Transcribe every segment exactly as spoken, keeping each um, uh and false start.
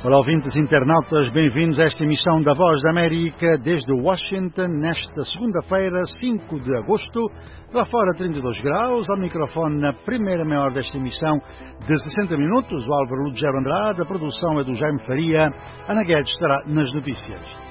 Olá, ouvintes internautas, bem-vindos a esta emissão da Voz da América desde Washington, nesta segunda-feira, cinco de agosto, lá fora trinta e dois graus, ao microfone na primeira meia hora desta emissão de sessenta minutos, o Álvaro Lugero Andrade, a produção é do Jaime Faria, Ana Guedes estará nas notícias.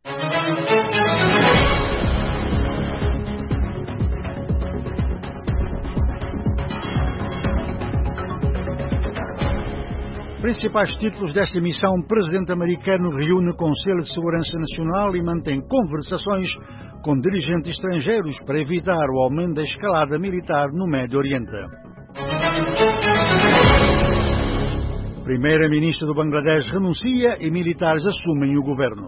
Principais títulos desta emissão: o presidente americano reúne o Conselho de Segurança Nacional e mantém conversações com dirigentes estrangeiros para evitar o aumento da escalada militar no Médio Oriente. Primeira-ministra do Bangladesh renuncia e militares assumem o governo.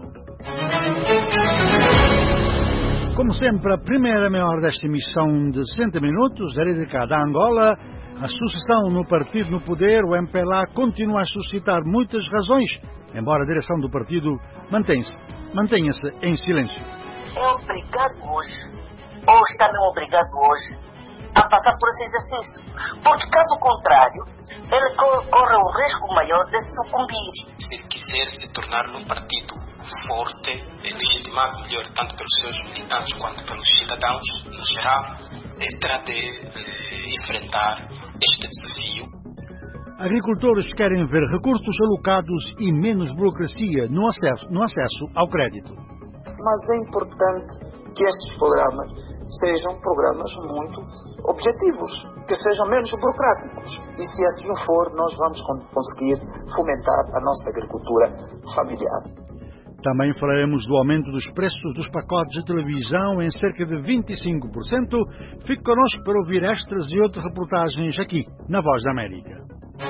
Como sempre, a primeira meia hora desta emissão de sessenta minutos é dedicada à Angola. A sucessão no partido no poder, o M P L A, continua a suscitar muitas razões, embora a direção do partido mantenha-se mantenha-se em silêncio. É obrigado hoje, ou está não obrigado hoje, a passar por esse exercício. Porque, caso contrário, ele corre o risco maior de sucumbir. Se quiser se tornar num partido forte, legitimado melhor, tanto pelos seus militantes quanto pelos cidadãos, no geral, terá de eh, enfrentar este desafio. Agricultores querem ver recursos alocados e menos burocracia no acesso, no acesso ao crédito. Mas é importante que estes programas sejam programas muito objetivos, que sejam menos burocráticos. E se assim for, nós vamos conseguir fomentar a nossa agricultura familiar. Também falaremos do aumento dos preços dos pacotes de televisão em cerca de vinte e cinco por cento. Fique connosco para ouvir estas e outras reportagens aqui, na Voz da América.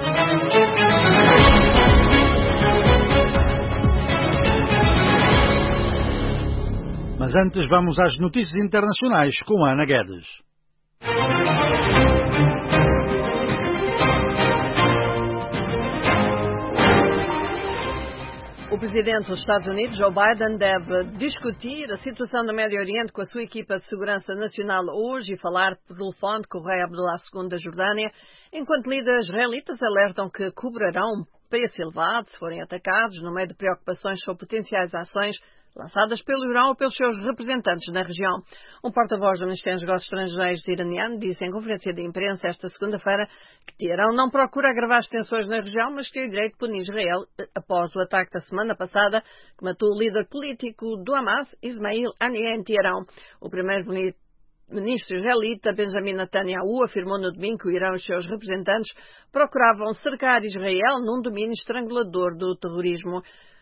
Mas antes vamos às notícias internacionais com Ana Guedes. O presidente dos Estados Unidos, Joe Biden, deve discutir a situação no Médio Oriente com a sua equipa de segurança nacional hoje e falar por telefone com o rei Abdullah segundo da Jordânia, enquanto líderes israelitas alertam que cobrarão um preço elevado se forem atacados, no meio de preocupações sobre potenciais ações lançadas pelo Irão ou pelos seus representantes na região. Um porta-voz do Ministério dos Negócios Estrangeiros iraniano disse em conferência de imprensa esta segunda-feira que Teherão não procura agravar as tensões na região, mas que tem o direito de punir Israel após o ataque da semana passada que matou o líder político do Hamas, Ismail Haniyeh, em Teherão. O primeiro-ministro israelita Benjamin Netanyahu afirmou no domingo que o Irão e os seus representantes procuravam cercar Israel num domínio estrangulador do terrorismo.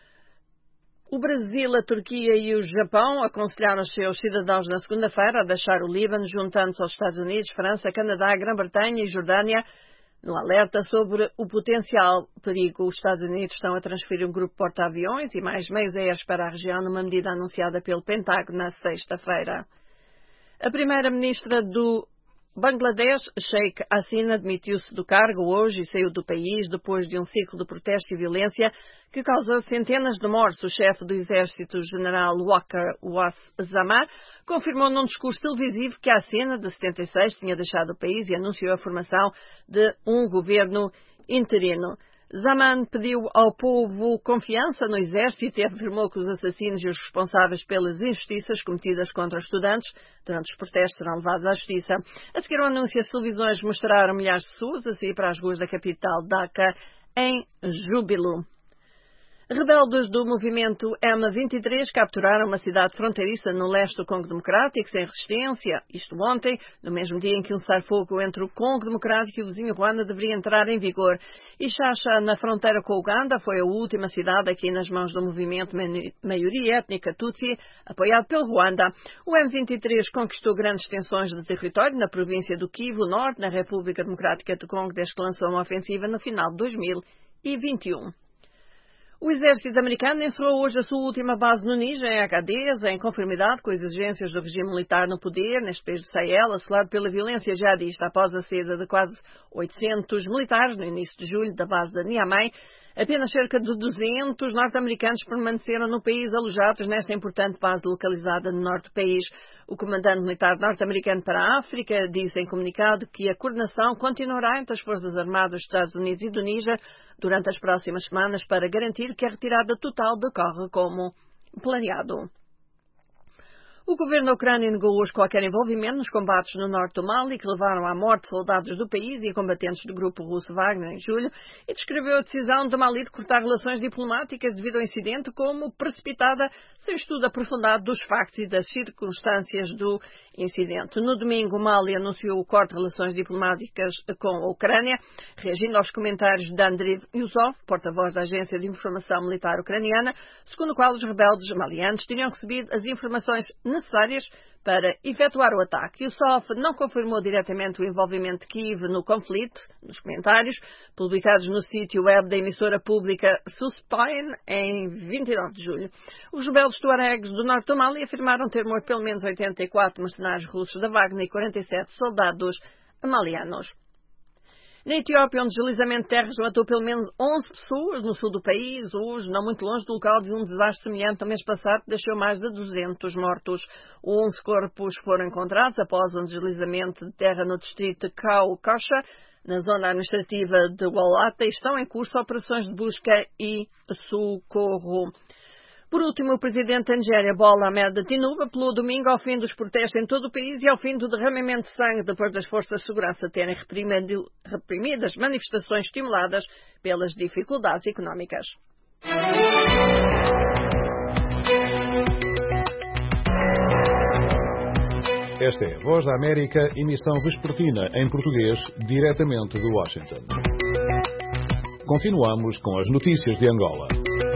O Brasil, a Turquia e o Japão aconselharam os seus cidadãos na segunda-feira a deixar o Líbano, juntando-se aos Estados Unidos, França, Canadá, Grã-Bretanha e Jordânia, no alerta sobre o potencial perigo. Os Estados Unidos estão a transferir um grupo de porta-aviões e mais meios aéreos para a região, numa medida anunciada pelo Pentágono na sexta-feira. A primeira-ministra do Bangladesh, Sheikh Hasina, demitiu-se do cargo hoje e saiu do país depois de um ciclo de protestos e violência que causou centenas de mortes. O chefe do exército, general Waqar Was Zaman, confirmou num discurso televisivo que Hasina, de setenta e seis, tinha deixado o país e anunciou a formação de um governo interino. Zaman pediu ao povo confiança no exército e afirmou que os assassinos e os responsáveis pelas injustiças cometidas contra os estudantes durante os protestos serão levados à justiça. A seguir ao anúncio, as televisões mostraram milhares de pessoas a sair para as ruas da capital Dhaka em júbilo. Rebeldes do movimento M vinte e três capturaram uma cidade fronteiriça no leste do Congo Democrático sem resistência, isto ontem, no mesmo dia em que um cessar-fogo entre o Congo Democrático e o vizinho Ruanda deveria entrar em vigor. Ixaxa, na fronteira com o Uganda, foi a última cidade aqui nas mãos do movimento maioria étnica Tutsi, apoiado pelo Ruanda. O M vinte e três conquistou grandes extensões de território na província do Kivu Norte, na República Democrática do Congo, desde que lançou uma ofensiva no final de dois mil e vinte e um. O exército americano encerrou hoje a sua última base no Níger, em Agadez, em conformidade com as exigências do regime militar no poder, neste país do Sahel, assolado pela violência jihadista após a saída de quase oitocentos militares no início de julho da base de Niamey. Apenas cerca de duzentos norte-americanos permaneceram no país alojados nesta importante base localizada no norte do país. O comandante militar norte-americano para a África disse em comunicado que a coordenação continuará entre as Forças Armadas dos Estados Unidos e do Níger durante as próximas semanas para garantir que a retirada total decorre como planeado. O governo da Ucrânia negou hoje qualquer envolvimento nos combates no norte do Mali, que levaram à morte de soldados do país e combatentes do grupo russo Wagner em julho, e descreveu a decisão do Mali de cortar relações diplomáticas devido ao incidente como precipitada, sem estudo aprofundado dos factos e das circunstâncias do incidente. No domingo, o Mali anunciou o corte de relações diplomáticas com a Ucrânia, reagindo aos comentários de Andriy Yusov, porta-voz da Agência de Informação Militar Ucraniana, segundo o qual os rebeldes malianos teriam recebido as informações necessárias para efetuar o ataque. Yusuf não confirmou diretamente o envolvimento de Kiev no conflito, nos comentários publicados no sítio web da emissora pública Suspine em vinte e nove de julho. Os rebeldes tuaregs do norte do Mali afirmaram ter morto pelo menos oitenta e quatro mercenários russos da Wagner e quarenta e sete soldados malianos. Na Etiópia, um deslizamento de terras matou pelo menos onze pessoas no sul do país, hoje, não muito longe do local de um desastre semelhante no mês passado, que deixou mais de duzentos mortos. onze corpos foram encontrados após um deslizamento de terra no distrito de Kaukasha, na zona administrativa de Walata, e estão em curso operações de busca e socorro. Por último, o presidente da Nigéria, Bola Ahmed Tinubu, apelou domingo ao fim dos protestos em todo o país e ao fim do derramamento de sangue depois das forças de segurança terem reprimido, reprimido as manifestações estimuladas pelas dificuldades económicas. Esta é a Voz da América, emissão vespertina em português, diretamente de Washington. Continuamos com as notícias de Angola.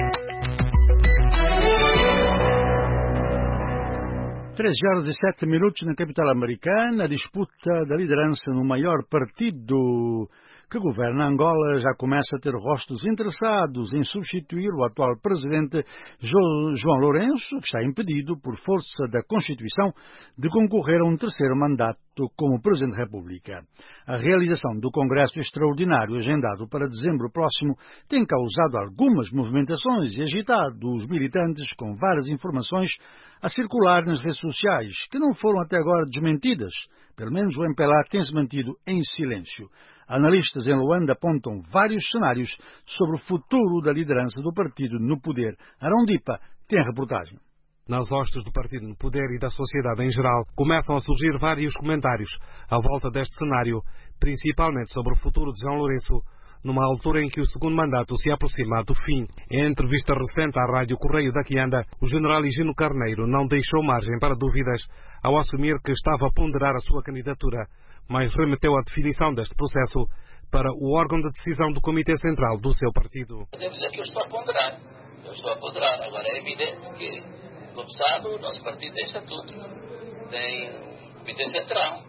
treze horas e sete minutos na capital americana. A disputa da liderança no maior partido que governa Angola já começa a ter rostos interessados em substituir o atual presidente João Lourenço, que está impedido, por força da Constituição, de concorrer a um terceiro mandato como Presidente da República. A realização do Congresso Extraordinário, agendado para dezembro próximo, tem causado algumas movimentações e agitado os militantes com várias informações a circular nas redes sociais, que não foram até agora desmentidas. Pelo menos o M P L A tem-se mantido em silêncio. Analistas em Luanda apontam vários cenários sobre o futuro da liderança do partido no poder. Arão Dipa tem a reportagem. Nas hostes do partido no poder e da sociedade em geral, começam a surgir vários comentários à volta deste cenário, principalmente sobre o futuro de João Lourenço, numa altura em que o segundo mandato se aproxima do fim. Em entrevista recente à Rádio Correio da Quianda, o general Higino Carneiro não deixou margem para dúvidas ao assumir que estava a ponderar a sua candidatura, mas remeteu a definição deste processo para o órgão de decisão do Comitê Central do seu partido. Devo dizer que eu estou a ponderar. Eu estou a ponderar. Agora, é evidente que, como sabe, o nosso partido tem estatuto, tem um Comitê Central.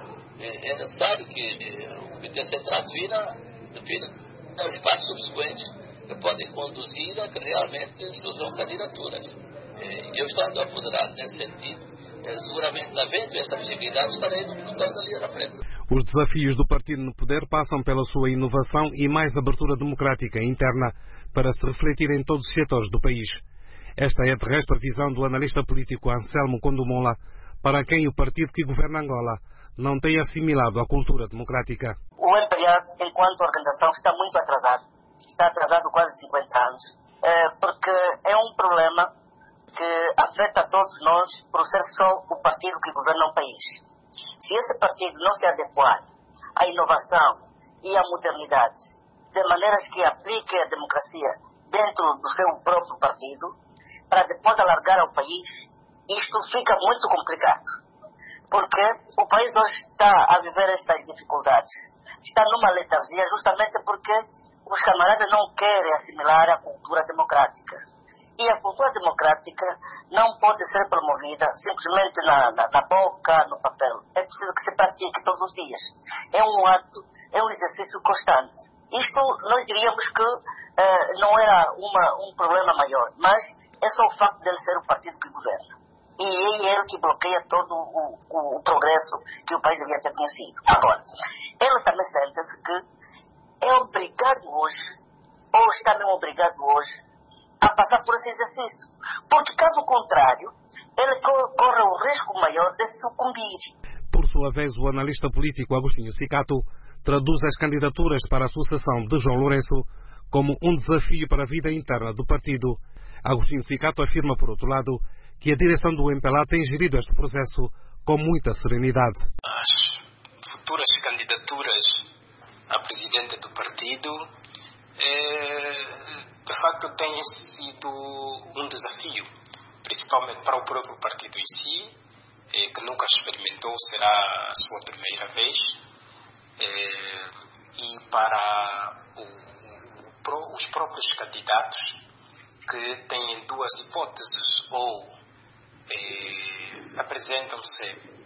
É necessário que o Comitê Central defina, defina os passos subsequentes que podem conduzir a que realmente surjam candidaturas. Eu estou a ponderar nesse sentido. Seguramente, havendo essa possibilidade, estarei lutando ali à frente. Os desafios do partido no poder passam pela sua inovação e mais abertura democrática interna para se refletir em todos os setores do país. Esta é a terrestre visão do analista político Anselmo Condomola, para quem o partido que governa Angola não tem assimilado a cultura democrática. O M P A, enquanto organização, está muito atrasado. Está atrasado quase cinquenta anos. Porque é um problema que afeta a todos nós por ser só o partido que governa o país. Se esse partido não se adequar à inovação e à modernidade, de maneiras que aplique a democracia dentro do seu próprio partido, para depois alargar ao país, isto fica muito complicado. Porque o país hoje está a viver estas dificuldades. Está numa letargia justamente porque os camaradas não querem assimilar a cultura democrática. E a cultura democrática não pode ser promovida simplesmente na, na, na boca, no papel. É preciso que se pratique todos os dias. É um ato, é um exercício constante. Isto nós diríamos que eh, não era uma, um problema maior, mas é só o facto de ele ser o partido que governa. E ele é ele que bloqueia todo o, o, o progresso que o país devia ter conhecido. Agora, ele também sente-se que é obrigado hoje ou está mesmo obrigado hoje a passar por esse exercício. Porque, caso contrário, ele corre o risco maior de sucumbir. Por sua vez, o analista político Agostinho Cicato traduz as candidaturas para a sucessão de João Lourenço como um desafio para a vida interna do partido. Agostinho Cicato afirma, por outro lado, que a direção do M P L A tem gerido este processo com muita serenidade. As futuras candidaturas a presidente do partido eh, de facto têm sido um desafio, principalmente para o próprio partido em si, eh, que nunca experimentou, será a sua primeira vez, eh, e para o, o, os próprios candidatos, que têm duas hipóteses: ou eh, apresentam-se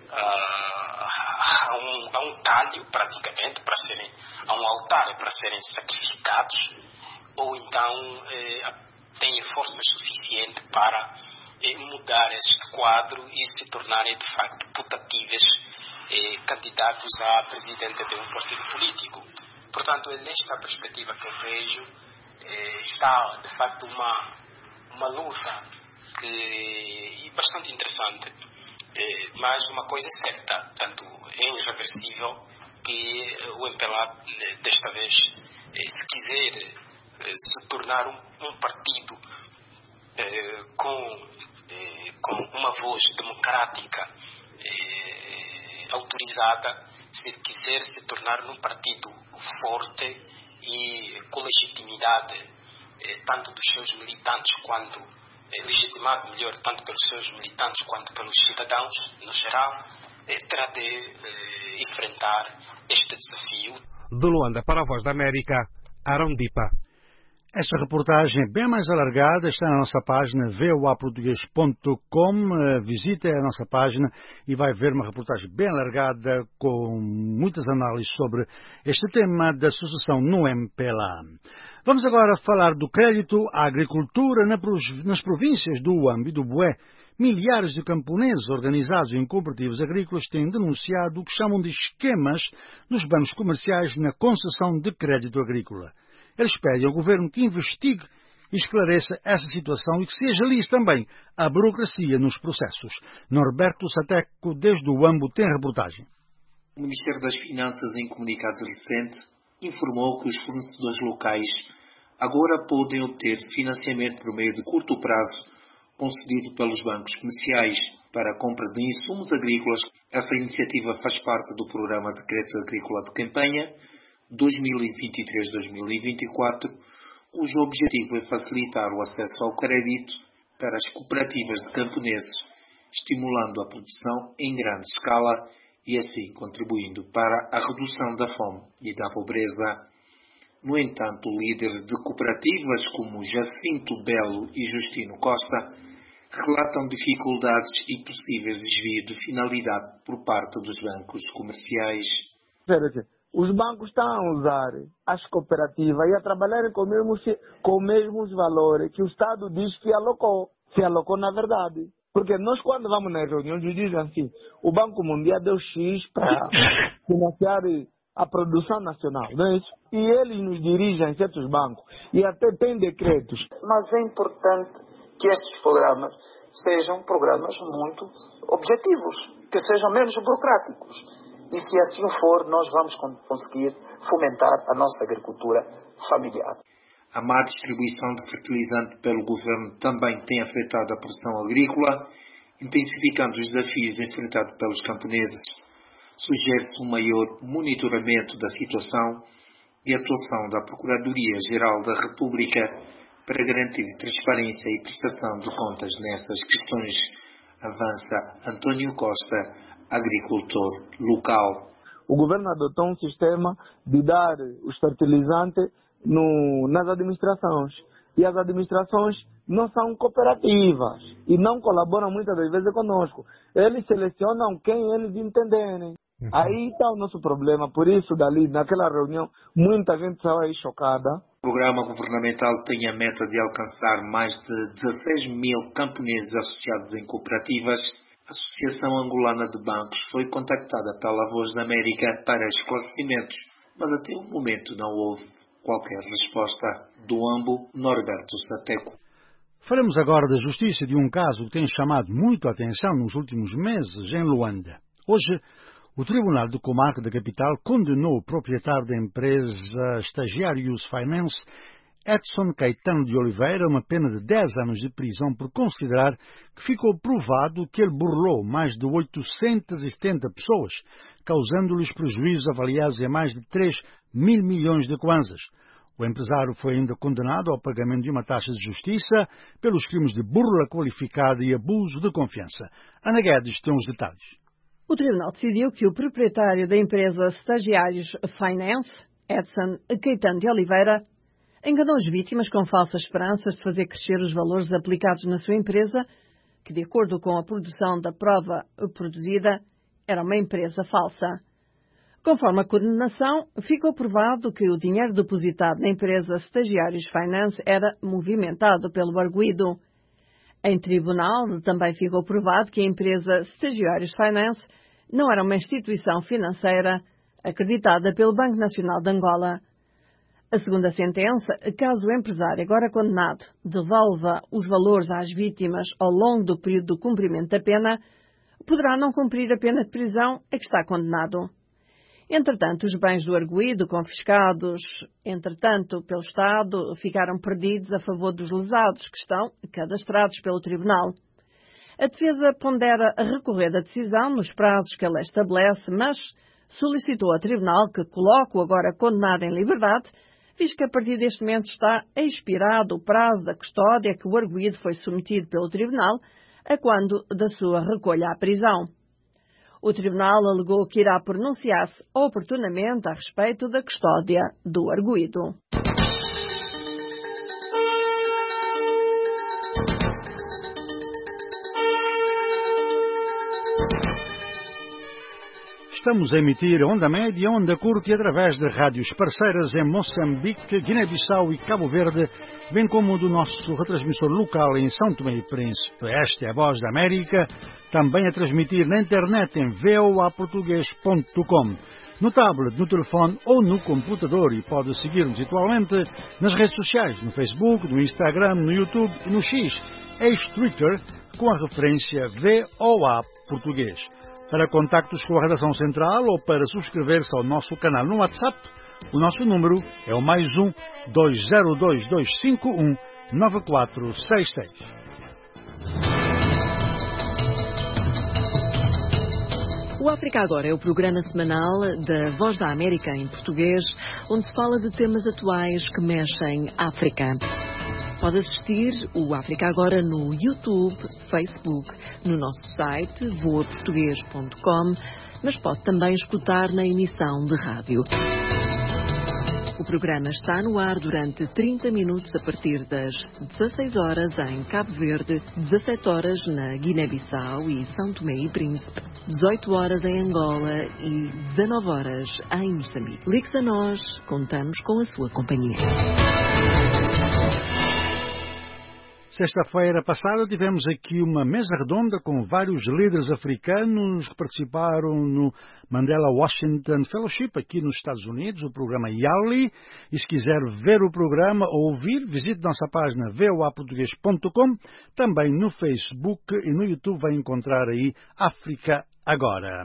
a, a, um, a um talho, praticamente, para serem, a um altar para serem sacrificados, ou então eh, têm força suficiente para eh, mudar este quadro e se tornarem de facto putativos eh, candidatos a presidente de um partido político. Portanto, é nesta perspectiva que eu vejo eh, está de facto uma, uma luta que é bastante interessante, eh, mas uma coisa é certa, tanto é irreversível, que o M P L A desta vez, eh, se quiser se tornar um, um partido eh, com, eh, com uma voz democrática eh, autorizada, se quiser se tornar um partido forte e com legitimidade eh, tanto dos seus militantes quanto eh, legitimado melhor tanto pelos seus militantes quanto pelos cidadãos no geral, eh, terá de eh, enfrentar este desafio. De Luanda para a Voz da América, Arão Dipa. Esta reportagem é bem mais alargada, está na nossa página v o a português ponto com. Visite a nossa página e vai ver uma reportagem bem alargada com muitas análises sobre este tema da sucessão no M P L A. Vamos agora falar do crédito à agricultura nas províncias do Huambo e do Boé. Milhares de camponeses organizados em cooperativas agrícolas têm denunciado o que chamam de esquemas dos bancos comerciais na concessão de crédito agrícola. Eles pedem ao governo que investigue e esclareça essa situação e que se agilize também a burocracia nos processos. Norberto Sateco, desde o Huambo, tem a reportagem. O Ministério das Finanças, em comunicado recente, informou que os fornecedores locais agora podem obter financiamento por meio de curto prazo concedido pelos bancos comerciais para a compra de insumos agrícolas. Essa iniciativa faz parte do Programa de Crédito Agrícola de Campanha dois mil e vinte e três a dois mil e vinte e quatro, cujo objetivo é facilitar o acesso ao crédito para as cooperativas de camponeses, estimulando a produção em grande escala e assim contribuindo para a redução da fome e da pobreza. No entanto, líderes de cooperativas como Jacinto Belo e Justino Costa relatam dificuldades e possíveis desvios de finalidade por parte dos bancos comerciais. Os bancos estão a usar as cooperativas e a trabalharem com, mesmo, com os mesmos valores que o Estado diz que alocou. Se alocou na verdade. Porque nós, quando vamos nas reuniões, dizem assim, o Banco Mundial deu X para financiar a produção nacional, não é isso? E eles nos dirigem certos bancos e até têm decretos. Mas é importante que estes programas sejam programas muito objetivos, que sejam menos burocráticos. E se assim for, nós vamos conseguir fomentar a nossa agricultura familiar. A má distribuição de fertilizante pelo governo também tem afetado a produção agrícola, intensificando os desafios enfrentados pelos camponeses. Sugere-se um maior monitoramento da situação e atuação da Procuradoria-Geral da República para garantir transparência e prestação de contas nessas questões. Avança António Costa, agricultor local. O governo adotou um sistema de dar os fertilizantes no, nas administrações. E as administrações não são cooperativas e não colaboram muitas das vezes conosco. Eles selecionam quem eles entenderem. Uhum. Aí está o nosso problema. Por isso, dali, naquela reunião, muita gente saiu aí chocada. O programa governamental tem a meta de alcançar mais de dezesseis mil camponeses associados em cooperativas. A Associação Angolana de Bancos foi contactada pela Voz da América para esclarecimentos, mas até o momento não houve qualquer resposta. Do Ambo, Norberto Sateco. Falamos agora da justiça de um caso que tem chamado muito a atenção nos últimos meses em Luanda. Hoje, o Tribunal de Comarca da capital condenou o proprietário da empresa Stagiários Finance, Edson Caetano de Oliveira, a uma pena de dez anos de prisão por considerar que ficou provado que ele burlou mais de oitocentas e setenta pessoas, causando-lhes prejuízos avaliados em mais de três mil milhões de kwanzas. O empresário foi ainda condenado ao pagamento de uma taxa de justiça pelos crimes de burla qualificada e abuso de confiança. Ana Guedes tem os detalhes. O tribunal decidiu que o proprietário da empresa Stagiários Finance, Edson Caetano de Oliveira, enganou as vítimas com falsas esperanças de fazer crescer os valores aplicados na sua empresa, que, de acordo com a produção da prova produzida, era uma empresa falsa. Conforme a condenação, ficou provado que o dinheiro depositado na empresa Stagiários Finance era movimentado pelo arguido. Em tribunal, também ficou provado que a empresa Stagiários Finance não era uma instituição financeira acreditada pelo Banco Nacional de Angola. A segunda sentença, caso o empresário agora condenado devolva os valores às vítimas ao longo do período do cumprimento da pena, poderá não cumprir a pena de prisão a que está condenado. Entretanto, os bens do arguido confiscados, entretanto, pelo Estado, ficaram perdidos a favor dos lesados, que estão cadastrados pelo Tribunal. A defesa pondera recorrer da decisão nos prazos que a lei estabelece, mas solicitou ao Tribunal que coloque o agora condenado em liberdade, visto que a partir deste momento está expirado o prazo da custódia que o arguido foi submetido pelo Tribunal a quando da sua recolha à prisão. O Tribunal alegou que irá pronunciar-se oportunamente a respeito da custódia do arguido. Estamos a emitir onda média e onda curta através de rádios parceiras em Moçambique, Guiné-Bissau e Cabo Verde, bem como do nosso retransmissor local em São Tomé e Príncipe. Esta é a Voz da América, também a transmitir na internet em v o a português ponto com, no tablet, no telefone ou no computador, e pode seguir-nos atualmente nas redes sociais, no Facebook, no Instagram, no YouTube e no X, ex-Twitter, com a referência V O A Português. Para contactos com a redação central ou para subscrever-se ao nosso canal no WhatsApp, o nosso número é o mais um dois zero dois dois cinco um nove quatro seis seis. O África Agora é o programa semanal da Voz da América em português, onde se fala de temas atuais que mexem África. Pode assistir o África Agora no YouTube, Facebook, no nosso site voa português ponto com, mas pode também escutar na emissão de rádio. O programa está no ar durante trinta minutos a partir das dezasseis horas em Cabo Verde, dezassete horas na Guiné-Bissau e São Tomé e Príncipe, dezoito horas em Angola e dezanove horas em Moçambique. Ligue-se a nós, contamos com a sua companhia. Sexta-feira passada tivemos aqui uma mesa redonda com vários líderes africanos que participaram no Mandela Washington Fellowship aqui nos Estados Unidos, o programa YALI. E se quiser ver o programa ou ouvir, visite nossa página v o a português ponto com. Também no Facebook e no YouTube vai encontrar aí África Agora.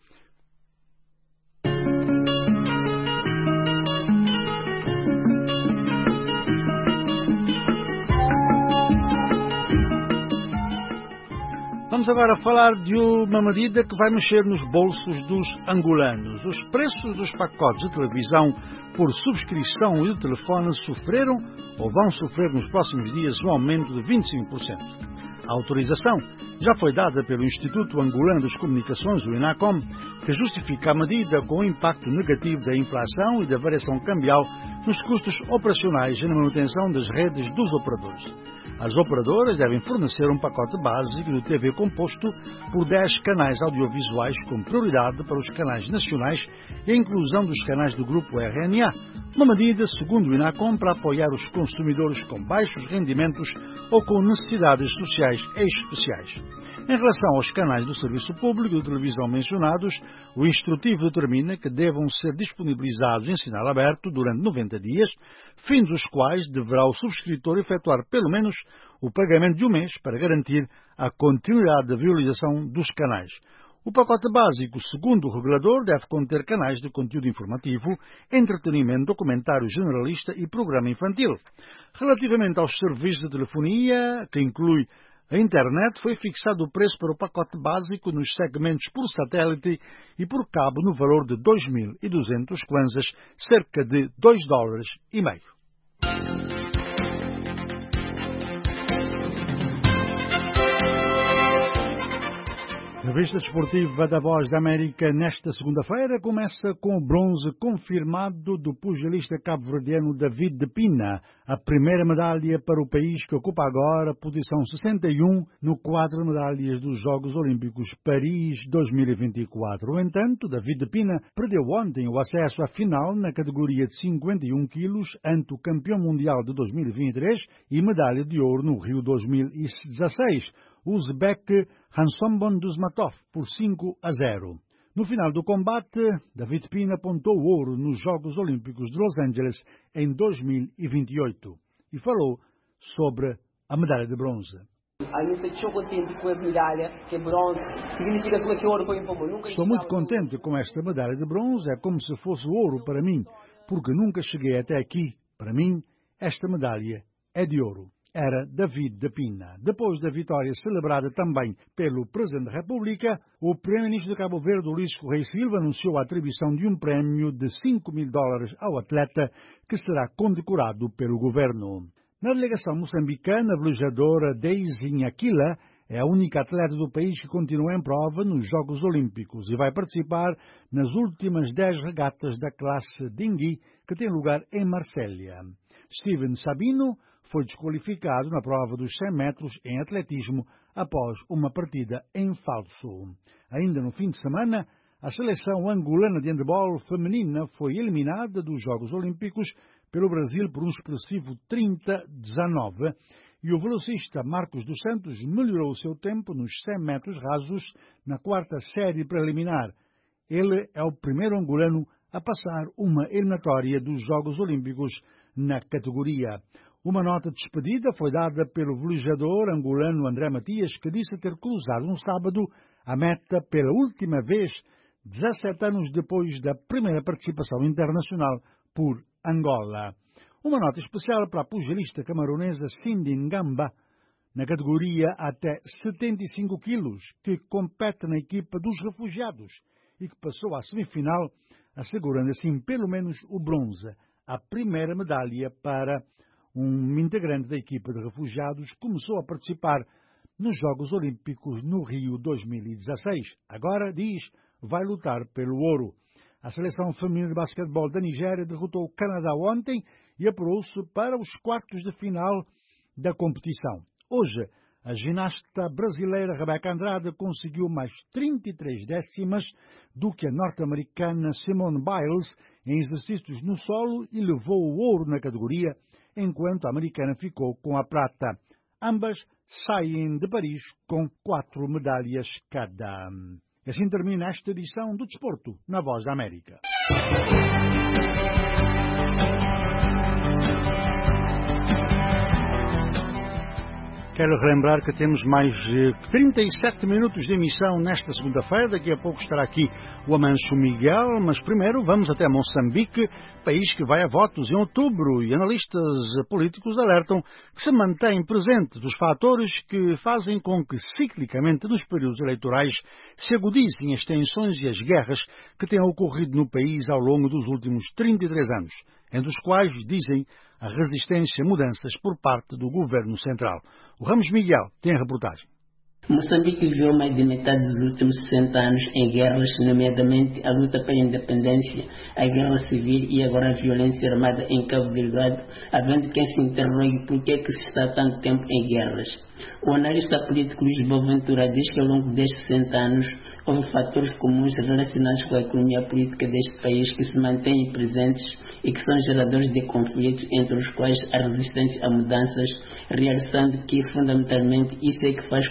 Vamos agora falar de uma medida que vai mexer nos bolsos dos angolanos. Os preços dos pacotes de televisão por subscrição e de telefone sofreram ou vão sofrer nos próximos dias um aumento de vinte e cinco por cento. A autorização já foi dada pelo Instituto Angolano das Comunicações, o INACOM, que justifica a medida com o impacto negativo da inflação e da variação cambial nos custos operacionais e na manutenção das redes dos operadores. As operadoras devem fornecer um pacote básico de T V composto por dez canais audiovisuais com prioridade para os canais nacionais e a inclusão dos canais do grupo R N A, uma medida, segundo o INACOM, para apoiar os consumidores com baixos rendimentos ou com necessidades sociais especiais. Em relação aos canais do serviço público de televisão mencionados, o instrutivo determina que devam ser disponibilizados em sinal aberto durante noventa dias, fins os quais deverá o subscritor efetuar pelo menos o pagamento de um mês para garantir a continuidade da visualização dos canais. O pacote básico, segundo o regulador, deve conter canais de conteúdo informativo, entretenimento, documentário generalista e programa infantil. Relativamente aos serviços de telefonia, que inclui a internet, foi fixado o preço para o pacote básico nos segmentos por satélite e por cabo no valor de dois mil e duzentos kwanzas, cerca de dois dólares e meio. A revista desportiva da Voz da América nesta segunda-feira começa com o bronze confirmado do pugilista cabo-verdiano David de Pina, a primeira medalha para o país que ocupa agora a posição sessenta e um no quadro de medalhas dos Jogos Olímpicos Paris dois mil e vinte e quatro. No entanto, David de Pina perdeu ontem o acesso à final na categoria de cinquenta e um quilos ante o campeão mundial de dois mil e vinte e três e medalha de ouro no Rio dois mil e dezasseis. O uzbek Hansombon Dusmatov por cinco a zero. No final do combate, David Pina apontou o ouro nos Jogos Olímpicos de Los Angeles em dois mil e vinte e oito e falou sobre a medalha de bronze. Estou muito contente com esta medalha de bronze, é como se fosse ouro para mim, porque nunca cheguei até aqui. Para mim, esta medalha é de ouro. Era David de Pina. Depois da vitória celebrada também pelo Presidente da República, o Primeiro-Ministro de Cabo Verde, Luís Correia Silva, anunciou a atribuição de um prémio de cinco mil dólares ao atleta, que será condecorado pelo governo. Na delegação moçambicana, a velejadora Daisy Nhaquila é a única atleta do país que continua em prova nos Jogos Olímpicos e vai participar nas últimas dez regatas da classe Dinghy, que tem lugar em Marsella. Steven Sabino foi desqualificado na prova dos cem metros em atletismo após uma partida em falso. Ainda no fim de semana, a seleção angolana de handebol feminina foi eliminada dos Jogos Olímpicos pelo Brasil por um expressivo trinta a dezanove e o velocista Marcos dos Santos melhorou o seu tempo nos cem metros rasos na quarta série preliminar. Ele é o primeiro angolano a passar uma eliminatória dos Jogos Olímpicos na categoria. Uma nota de despedida foi dada pelo velejador angolano André Matias, que disse ter cruzado no sábado a meta pela última vez, dezassete anos depois da primeira participação internacional por Angola. Uma nota especial para a pugilista camaronesa Cindy Ngamba, na categoria até setenta e cinco quilos, que compete na equipa dos refugiados e que passou à semifinal, assegurando assim pelo menos o bronze, a primeira medalha para um integrante da equipa de refugiados, começou a participar nos Jogos Olímpicos no Rio dois mil e dezasseis. Agora, diz, vai lutar pelo ouro. A seleção feminina de basquetebol da Nigéria derrotou o Canadá ontem e apurou-se para os quartos de final da competição. Hoje, a ginasta brasileira Rebeca Andrade conseguiu mais trinta e três décimas do que a norte-americana Simone Biles em exercícios no solo e levou o ouro na categoria, enquanto a americana ficou com a prata. Ambas saem de Paris com quatro medalhas cada. E assim termina esta edição do Desporto na Voz da América. Quero relembrar que temos mais trinta e sete minutos de emissão nesta segunda-feira. Daqui a pouco estará aqui o Amancho Miguel, mas primeiro vamos até Moçambique, país que vai a votos em outubro, e analistas políticos alertam que se mantém presente dos fatores que fazem com que, ciclicamente, nos períodos eleitorais, se agudizem as tensões e as guerras que têm ocorrido no país ao longo dos últimos trinta e três anos, entre os quais, dizem, a resistência a mudanças por parte do governo central. O Ramos Miguel tem a reportagem. Moçambique viveu mais de metade dos últimos sessenta anos em guerras, nomeadamente a luta pela independência, a guerra civil e agora a violência armada em Cabo Delgado, havendo quem se interrogue por que é que se está tanto tempo em guerras. O analista político Luís Boaventura diz que ao longo destes sessenta anos houve fatores comuns relacionados com a economia política deste país que se mantêm presentes e que são geradores de conflitos, entre os quais a resistência a mudanças, realçando que fundamentalmente isso é que faz com que as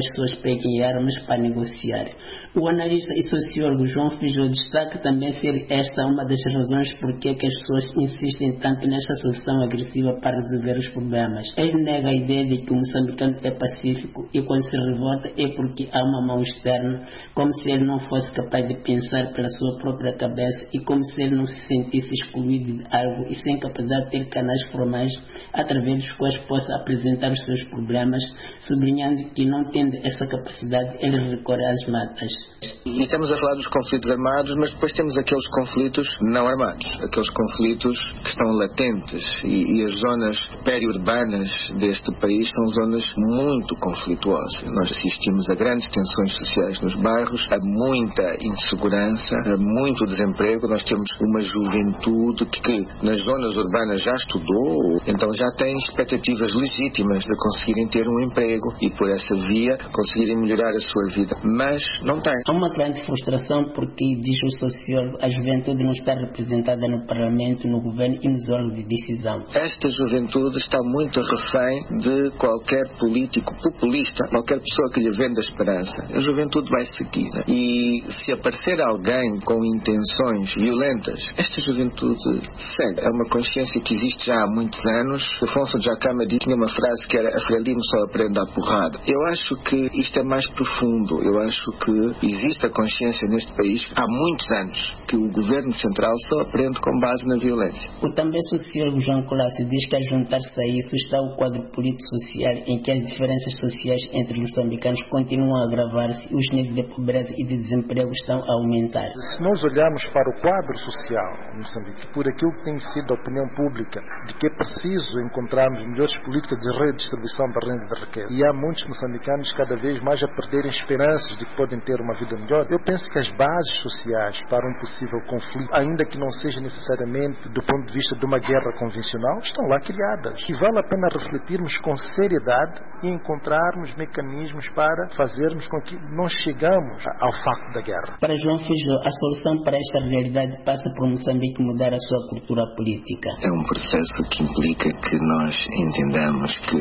pessoas peguem armas para negociar. O analista e sociólogo João Feijó destaca também ser esta uma das razões por que as pessoas insistem tanto nesta solução agressiva para resolver os problemas. Ele nega a ideia de que o moçambicano é pacífico e quando se revolta é porque há uma mão externa, como se ele não fosse capaz de pensar pela sua própria cabeça e como se ele não se sentisse excluído de algo e sem capacidade de ter canais formais através dos quais possa apresentar os seus problemas, sublinhando que não tendo essa capacidade ele recorre às matas. E estamos a falar dos conflitos armados, mas depois temos aqueles conflitos não armados, aqueles conflitos que estão latentes e, e as zonas periurbanas deste país são zonas muito conflituosas. Nós assistimos a grandes tensões sociais nos bairros, a muita insegurança, a muito desemprego. Nós temos uma juventude que nas zonas urbanas já estudou, então já tem expectativas legítimas de conseguirem ter um emprego e por essa via conseguirem melhorar a sua vida, mas não tem. Há uma grande frustração porque, diz o sociólogo, a juventude não está representada no Parlamento, no governo e nos órgãos de decisão. Esta juventude está muito refém de qualquer político populista, qualquer pessoa que lhe venda esperança. A juventude vai seguir. Né? E se aparecer alguém com intenções violentas, esta juventude segue. É uma consciência que existe já há muitos anos. Afonso Djacama tinha uma frase que era: a Frelimo só aprende à porrada. Eu acho que isto é mais profundo. Eu acho que existe a consciência neste país há muitos anos que o governo central só aprende com base na violência. O também sociólogo João Colácio diz que a juntar-se a isso está o quadro político-social em que as diferenças sociais entre os moçambicanos continuam a agravar-se e os níveis de pobreza e de desemprego estão a aumentar. Se nós olharmos para o quadro social em Moçambique, por aquilo que tem sido a opinião pública, de que é preciso encontrarmos melhores políticas de redistribuição da renda e da riqueza, e há muitos moçambicanos cada vez mais a perderem esperanças de que podem ter uma vida melhor, eu penso que as bases sociais para um possível conflito, ainda que não seja necessariamente do ponto de vista de uma guerra convencional, estão lá criadas. E vale a pena refletirmos com seriedade e encontrarmos mecanismos para fazermos com que não chegamos ao facto da guerra. Para João Feijó, a solução para esta realidade passa por Moçambique mudar a sua cultura política. É um processo que implica que nós entendamos que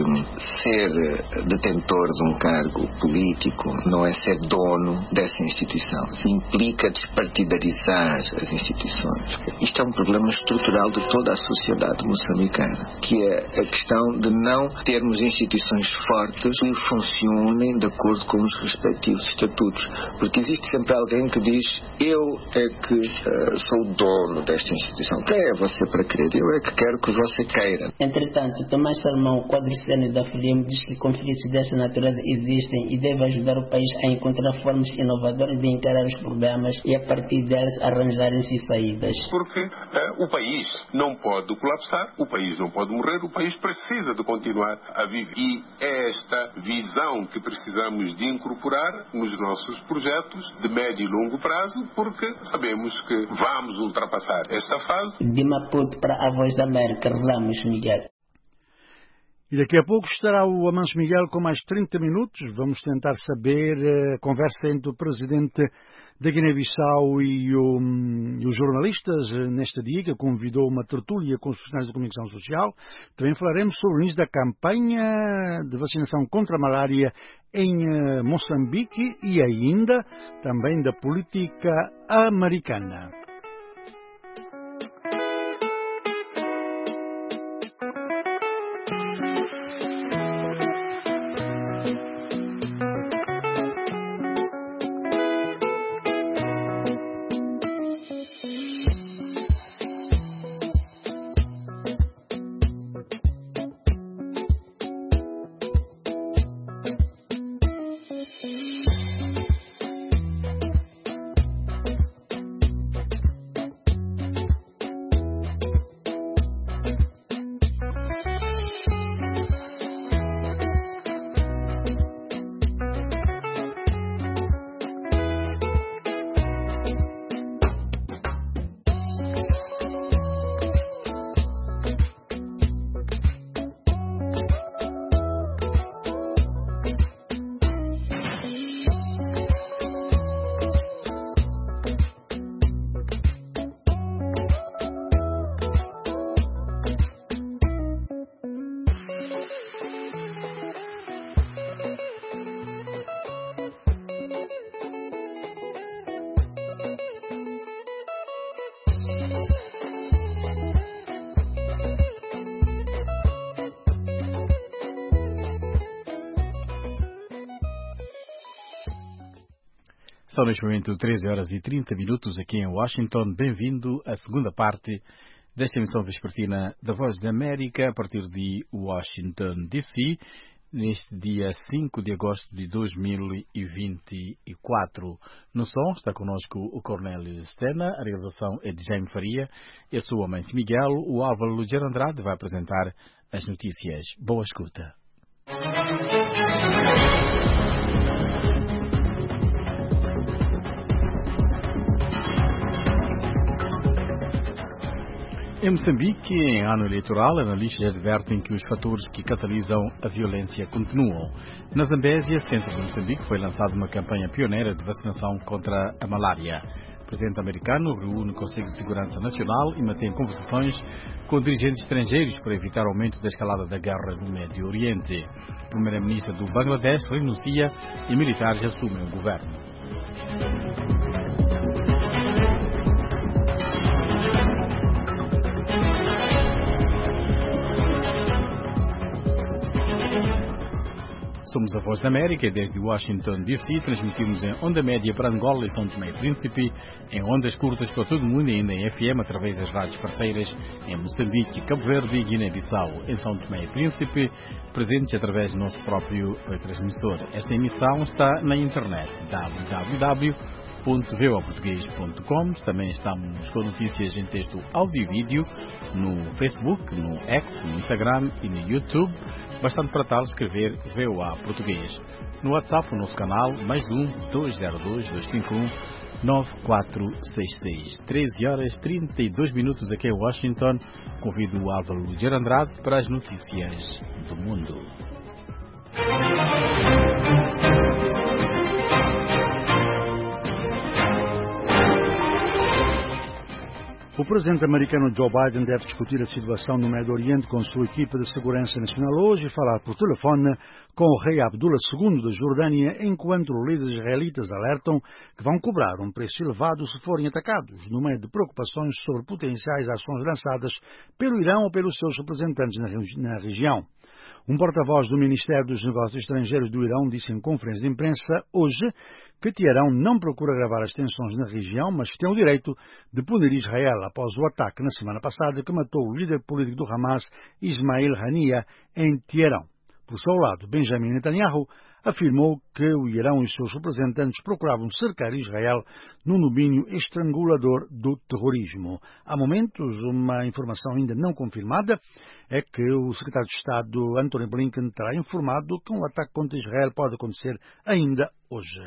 ser detentor de um cargo político não é ser dono dessa instituição. Isso implica despartidarizar as instituições. Isto é um problema estrutural de toda a sociedade moçambicana, que é a questão de não termos instituições fortes que funcionem de acordo com os respectivos estatutos. Porque existe sempre alguém que diz: eu é que uh, sou o dono desta instituição. Quem é você para querer? Eu é que quero que você queira. Entretanto, Tomás Salmão, quadro sênior da Frelimo, diz que conflitos dessa natureza existem e deve ajudar o país a encontrar formas inovadoras de encarar os problemas e a partir delas arranjarem-se saídas. Porque uh, o país não pode colapsar, o país não pode morrer, o país precisa de continuar a viver. E é esta visão que precisamos de incorporar nos nossos projetos de médio e longo prazo, porque sabemos que vamos ultrapassar esta fase. De Maputo para a Voz da América, Ramos Miguel. E daqui a pouco estará o Amanso Miguel com mais trinta minutos. Vamos tentar saber a conversa entre o presidente da Guiné-Bissau e, um, e os jornalistas neste dia, que convidou uma tertúlia com os profissionais da comunicação social. Também falaremos sobre o início da campanha de vacinação contra a malária em uh, Moçambique e ainda também da política americana. São neste momento treze horas e trinta minutos aqui em Washington. Bem-vindo à segunda parte desta emissão vespertina da Voz da América a partir de Washington, D C, neste dia cinco de agosto de dois mil e vinte e quatro. No som está connosco o Cornélio Stena, a realização é de Jaime Faria, eu sou o Amâncio Miguel, o Álvaro Lugero Andrade vai apresentar as notícias. Boa escuta. Em Moçambique, em ano eleitoral, analistas advertem que os fatores que catalisam a violência continuam. Na Zambésia, centro de Moçambique, foi lançada uma campanha pioneira de vacinação contra a malária. O presidente americano reúne o Conselho de Segurança Nacional e mantém conversações com dirigentes estrangeiros para evitar o aumento da escalada da guerra no Médio Oriente. A primeira-ministra do Bangladesh renuncia e militares assumem o governo. Somos a Voz da América e desde Washington, D C transmitimos em onda média para Angola e São Tomé e Príncipe, em ondas curtas para todo o mundo e ainda em F M através das rádios parceiras em Moçambique, Cabo Verde e Guiné-Bissau. Em São Tomé e Príncipe, presentes através do nosso próprio transmissor. Esta emissão está na internet, w w w ponto v o português ponto com. Também estamos com notícias em texto, áudio e vídeo no Facebook, no X, no Instagram e no YouTube. Bastante para tal escrever V O A Português. No WhatsApp, o nosso canal, mais um, dois zero dois, dois cinco um, nove quatro seis três. treze horas e trinta e dois minutos aqui em Washington. Convido o Álvaro Lugero Andrade para as notícias do mundo. O presidente americano Joe Biden deve discutir a situação no Médio Oriente com sua equipa de segurança nacional hoje e falar por telefone com o rei Abdullah segundo da Jordânia, enquanto líderes israelitas alertam que vão cobrar um preço elevado se forem atacados, no meio de preocupações sobre potenciais ações lançadas pelo Irão ou pelos seus representantes na região. Um porta-voz do Ministério dos Negócios Estrangeiros do Irão disse em conferência de imprensa hoje que Teherão não procura agravar as tensões na região, mas que tem o direito de punir Israel após o ataque na semana passada que matou o líder político do Hamas, Ismail Haniyeh, em Teherão. Por seu lado, Benjamin Netanyahu afirmou que o Irão e os seus representantes procuravam cercar Israel num domínio estrangulador do terrorismo. Há momentos, uma informação ainda não confirmada é que o secretário de Estado, Antony Blinken, terá informado que um ataque contra Israel pode acontecer ainda hoje.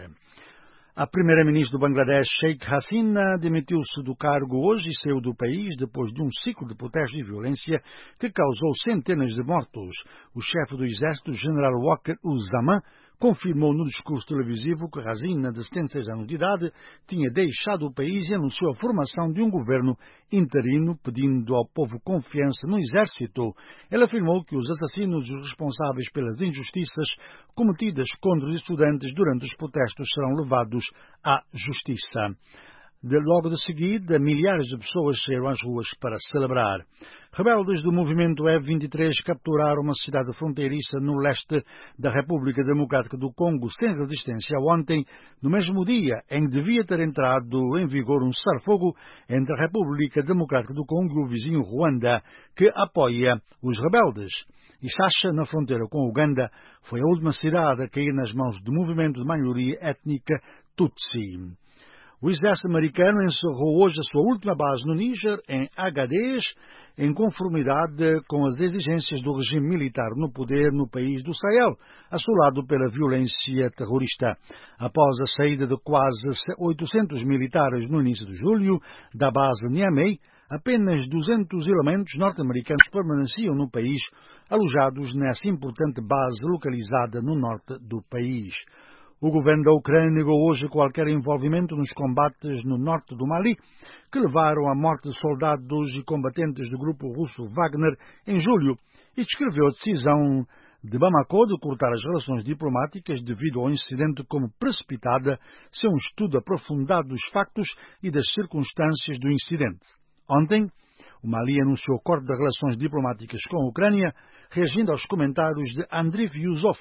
A primeira-ministra do Bangladesh, Sheikh Hasina, demitiu-se do cargo hoje e saiu do país depois de um ciclo de protestos e violência que causou centenas de mortos. O chefe do exército, General Walker Uzama, confirmou no discurso televisivo que Hasina, de setenta e seis anos de idade, tinha deixado o país e anunciou a formação de um governo interino, pedindo ao povo confiança no exército. Ele afirmou que os assassinos e os responsáveis pelas injustiças cometidas contra os estudantes durante os protestos serão levados à justiça. De, logo de seguida, milhares de pessoas saíram às ruas para celebrar. Rebeldes do movimento E vinte e três capturaram uma cidade fronteiriça no leste da República Democrática do Congo sem resistência ontem, no mesmo dia em que devia ter entrado em vigor um cessar-fogo entre a República Democrática do Congo e o vizinho Ruanda, que apoia os rebeldes. Ixacha, na fronteira com Uganda, foi a última cidade a cair nas mãos do movimento de maioria étnica Tutsi. O exército americano encerrou hoje a sua última base no Níger, em Agadez, em conformidade com as exigências do regime militar no poder no país do Sahel, assolado pela violência terrorista. Após a saída de quase oitocentos militares no início de julho da base Niamey, apenas duzentos elementos norte-americanos permaneciam no país, alojados nessa importante base localizada no norte do país. O governo da Ucrânia negou hoje qualquer envolvimento nos combates no norte do Mali, que levaram à morte de soldados e combatentes do grupo russo Wagner em julho, e descreveu a decisão de Bamako de cortar as relações diplomáticas devido ao incidente como precipitada, sem um estudo aprofundado dos factos e das circunstâncias do incidente. Ontem, o Mali anunciou o corte das relações diplomáticas com a Ucrânia, reagindo aos comentários de Andriy Yusov,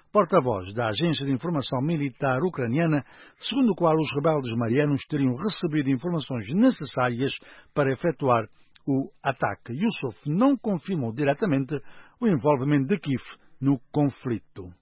porta-voz da Agência de Informação Militar Ucraniana, segundo o qual os rebeldes marianos teriam recebido informações necessárias para efetuar o ataque. Yusuf não confirmou diretamente o envolvimento de Kiev no conflito.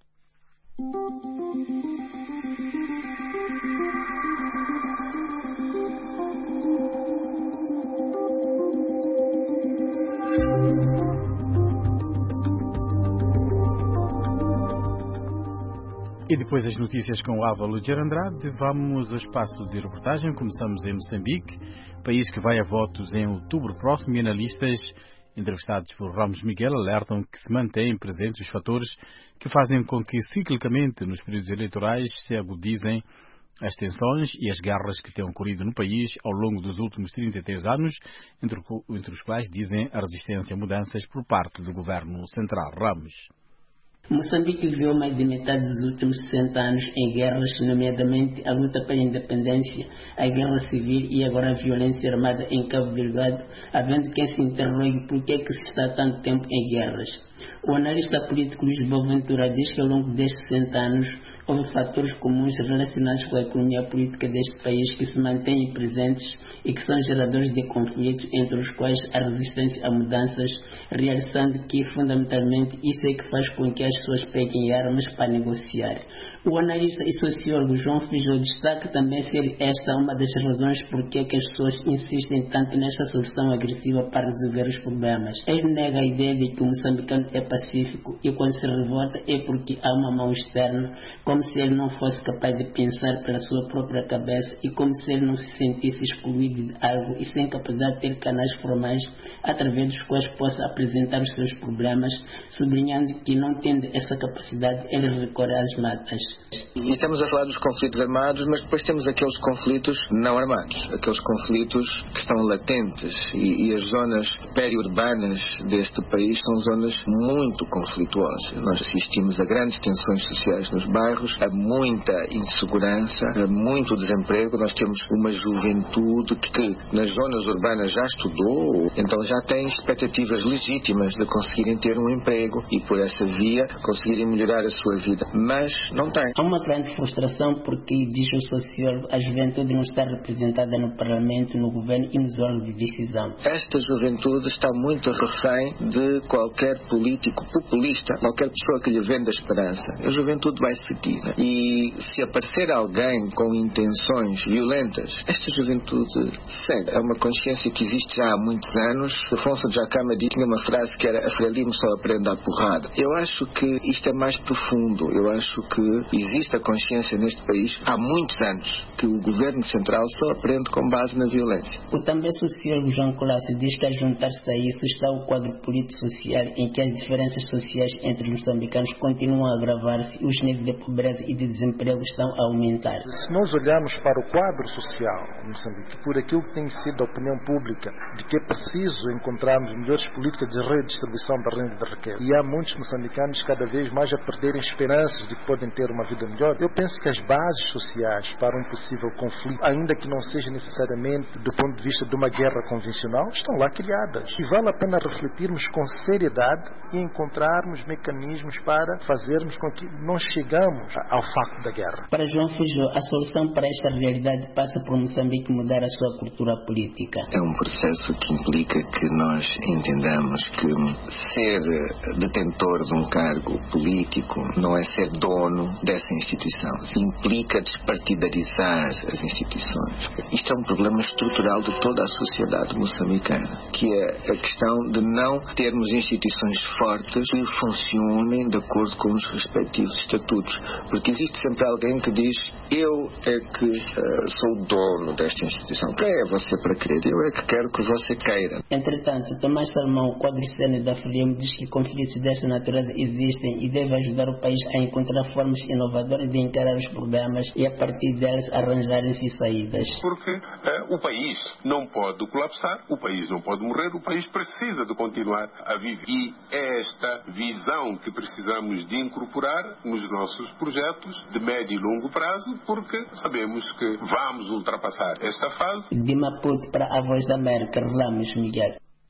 E depois das notícias com o Álvaro de Andrade, vamos ao espaço de reportagem. Começamos em Moçambique, país que vai a votos em outubro próximo, e analistas entrevistados por Ramos Miguel alertam que se mantêm presentes os fatores que fazem com que ciclicamente nos períodos eleitorais se agudizem as tensões e as guerras que têm ocorrido no país ao longo dos últimos trinta e três anos, entre, entre os quais dizem a resistência a mudanças por parte do governo central. Ramos. Moçambique viveu mais de metade dos últimos sessenta anos em guerras, nomeadamente a luta pela independência, a guerra civil e agora a violência armada em Cabo Delgado, havendo quem se interrogue por que é que se está tanto tempo em guerras. O analista político Luís Boaventura diz que ao longo destes sessenta anos houve fatores comuns relacionados com a economia política deste país que se mantêm presentes e que são geradores de conflitos, entre os quais a resistência a mudanças, realçando que fundamentalmente isso é que faz com que as pessoas peguem armas para negociar. O analista e sociólogo João Feijó destaca também ser esta uma das razões por que as pessoas insistem tanto nesta solução agressiva para resolver os problemas. Ele nega a ideia de que o moçambicano é pacífico e quando se revolta é porque há uma mão externa, como se ele não fosse capaz de pensar pela sua própria cabeça e como se ele não se sentisse excluído de algo e sem capacidade de ter canais formais através dos quais possa apresentar os seus problemas, sublinhando que não tendo essa capacidade ele recorre às matas. E estamos a falar dos conflitos armados, mas depois temos aqueles conflitos não armados, aqueles conflitos que estão latentes, e, e as zonas periurbanas deste país são zonas muito conflituosas. Nós assistimos a grandes tensões sociais nos bairros, a muita insegurança, a muito desemprego. Nós temos uma juventude que nas zonas urbanas já estudou, então já tem expectativas legítimas de conseguirem ter um emprego e por essa via conseguirem melhorar a sua vida, mas não tem. Há uma grande frustração porque, diz o sociólogo, a juventude não está representada no Parlamento, no governo e nos órgãos de decisão. Esta juventude está muito refém de qualquer político populista, qualquer pessoa que lhe venda esperança. A juventude vai seguir. E se aparecer alguém com intenções violentas, esta juventude segue. É uma consciência que existe já há muitos anos. Afonso de Jacama tinha uma frase que era: a frialismo só aprende à porrada. Eu acho que isto é mais profundo. Eu acho que existe a consciência neste país há muitos anos que o governo central só aprende com base na violência. O também sociólogo João Colácio diz que a juntar-se a isso está o quadro político-social em que as diferenças sociais entre os moçambicanos continuam a agravar-se e os níveis de pobreza e de desemprego estão a aumentar. Se nós olharmos para o quadro social em Moçambique, por aquilo que tem sido a opinião pública de que é preciso encontrarmos melhores políticas de redistribuição da renda e da riqueza, e há muitos moçambicanos cada vez mais a perderem esperanças de que podem ter uma vida melhor, eu penso que as bases sociais para um possível conflito, ainda que não seja necessariamente do ponto de vista de uma guerra convencional, estão lá criadas. E vale a pena refletirmos com seriedade e encontrarmos mecanismos para fazermos com que não chegamos ao facto da guerra. Para João Feijó, a solução para esta realidade passa por Moçambique mudar a sua cultura política. É um processo que implica que nós entendamos que ser detentor de um cargo político não é ser dono dessa instituição. Implica despartidarizar as instituições. Isto é um problema estrutural de toda a sociedade moçambicana, que é a questão de não termos instituições fortes que funcionem de acordo com os respectivos estatutos. Porque existe sempre alguém que diz: eu é que uh, sou o dono desta instituição. Quem é você para querer? Eu é que quero que você queira. Entretanto, Tomás Salmão, quadricênio da FRELIM, diz que conflitos desta natureza existem e deve ajudar o país a encontrar formas inovadoras de encarar os problemas e a partir delas arranjarem-se saídas. Porque uh, o país não pode colapsar, o país não pode morrer, o país precisa de continuar a viver. E é esta visão que precisamos de incorporar nos nossos projetos de médio e longo prazo, porque sabemos que vamos ultrapassar esta fase. De Maputo para a Voz da América, Ramos Miguel.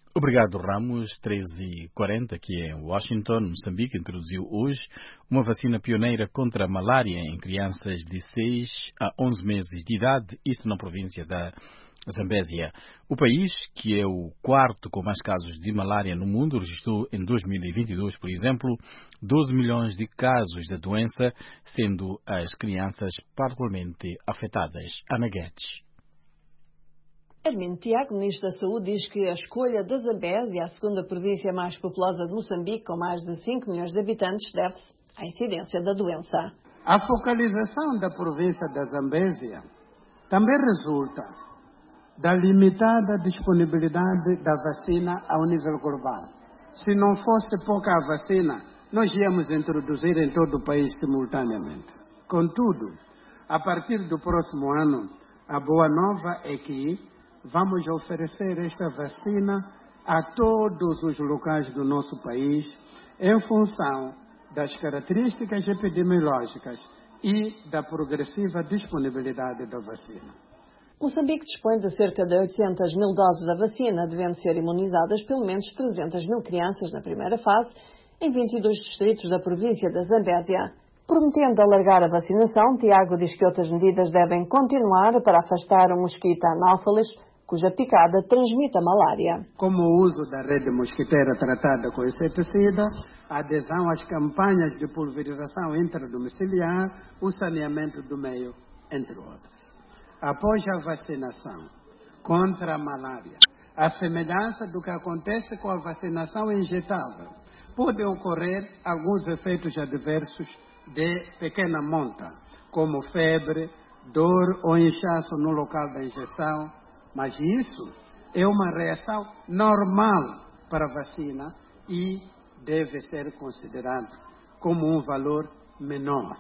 Obrigado, Ramos. treze e quarenta, aqui em Washington, Moçambique, introduziu hoje uma vacina pioneira contra a malária em crianças de seis a onze meses de idade, isto na província da Zambésia. O país, que é o quarto com mais casos de malária no mundo, registrou em dois mil e vinte e dois, por exemplo, doze milhões de casos da doença, sendo as crianças particularmente afetadas. Ana Guedes. Hermínio Tiago, Ministro da Saúde, diz que a escolha da Zambésia, a segunda província mais populosa de Moçambique, com mais de cinco milhões de habitantes, deve-se à incidência da doença. A focalização da província da Zambésia também resulta da limitada disponibilidade da vacina ao nível global. Se não fosse pouca a vacina, nós íamos introduzir em todo o país simultaneamente. Contudo, a partir do próximo ano, a boa nova é que vamos oferecer esta vacina a todos os locais do nosso país em função das características epidemiológicas e da progressiva disponibilidade da vacina. Moçambique dispõe de cerca de oitocentas mil doses da vacina, devendo ser imunizadas pelo menos trezentas mil crianças na primeira fase em vinte e dois distritos da província da Zambésia. Prometendo alargar a vacinação, Tiago diz que outras medidas devem continuar para afastar o mosquito anófeles, cuja picada transmite a malária. Como o uso da rede mosquiteira tratada com inseticida, a adesão às campanhas de pulverização intradomiciliar, o saneamento do meio, entre outras. Após a vacinação contra a malária, a semelhança do que acontece com a vacinação injetável, podem ocorrer alguns efeitos adversos de pequena monta, como febre, dor ou inchaço no local da injeção, mas isso é uma reação normal para a vacina e deve ser considerado como um valor menor.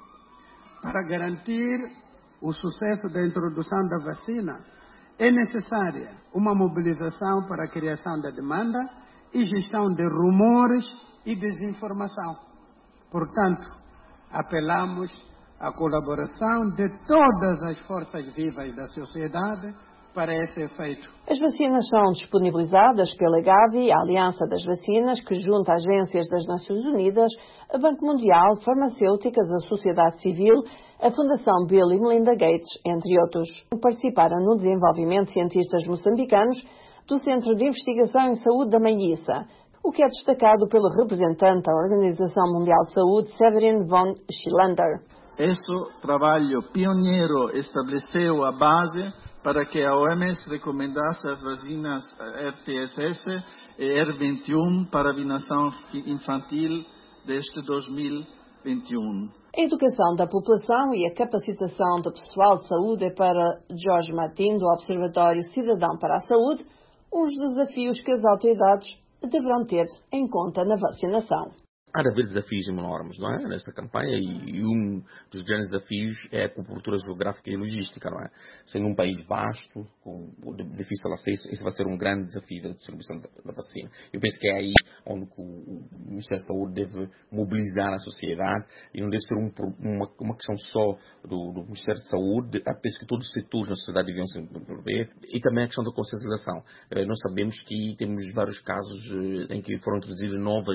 Para garantir o sucesso da introdução da vacina, é necessária uma mobilização para a criação da demanda e gestão de rumores e desinformação. Portanto, apelamos à colaboração de todas as forças vivas da sociedade para esse efeito. As vacinas são disponibilizadas pela Gavi, a Aliança das Vacinas, que junta agências das Nações Unidas, a Banco Mundial, farmacêuticas, a sociedade civil, a Fundação Bill e Melinda Gates, entre outros. Participaram no desenvolvimento cientistas moçambicanos do Centro de Investigação em Saúde da Manguissa, o que é destacado pelo representante da Organização Mundial de Saúde, Severin von Schillander. Esse trabalho pioneiro estabeleceu a base para que a O M S recomendasse as vacinas R T S S e R vinte e um para a vacinação infantil desde dois mil e vinte e um. A educação da população e a capacitação do pessoal de saúde é para Jorge Martin, do Observatório Cidadão para a Saúde, uns desafios que as autoridades deverão ter em conta na vacinação. Há de haver desafios enormes, não é, nesta campanha, e um dos grandes desafios é a cobertura geográfica e logística, não é? Sendo um país vasto, com difícil acesso, esse vai ser um grande desafio da distribuição da, da vacina. Eu penso que é aí onde o Ministério da Saúde deve mobilizar a sociedade, e não deve ser um, uma, uma questão só do, do Ministério da Saúde. Eu penso que todos os setores da sociedade deviam se envolver, e também a questão da consciencialização. Nós sabemos que temos vários casos em que foram introduzidas novas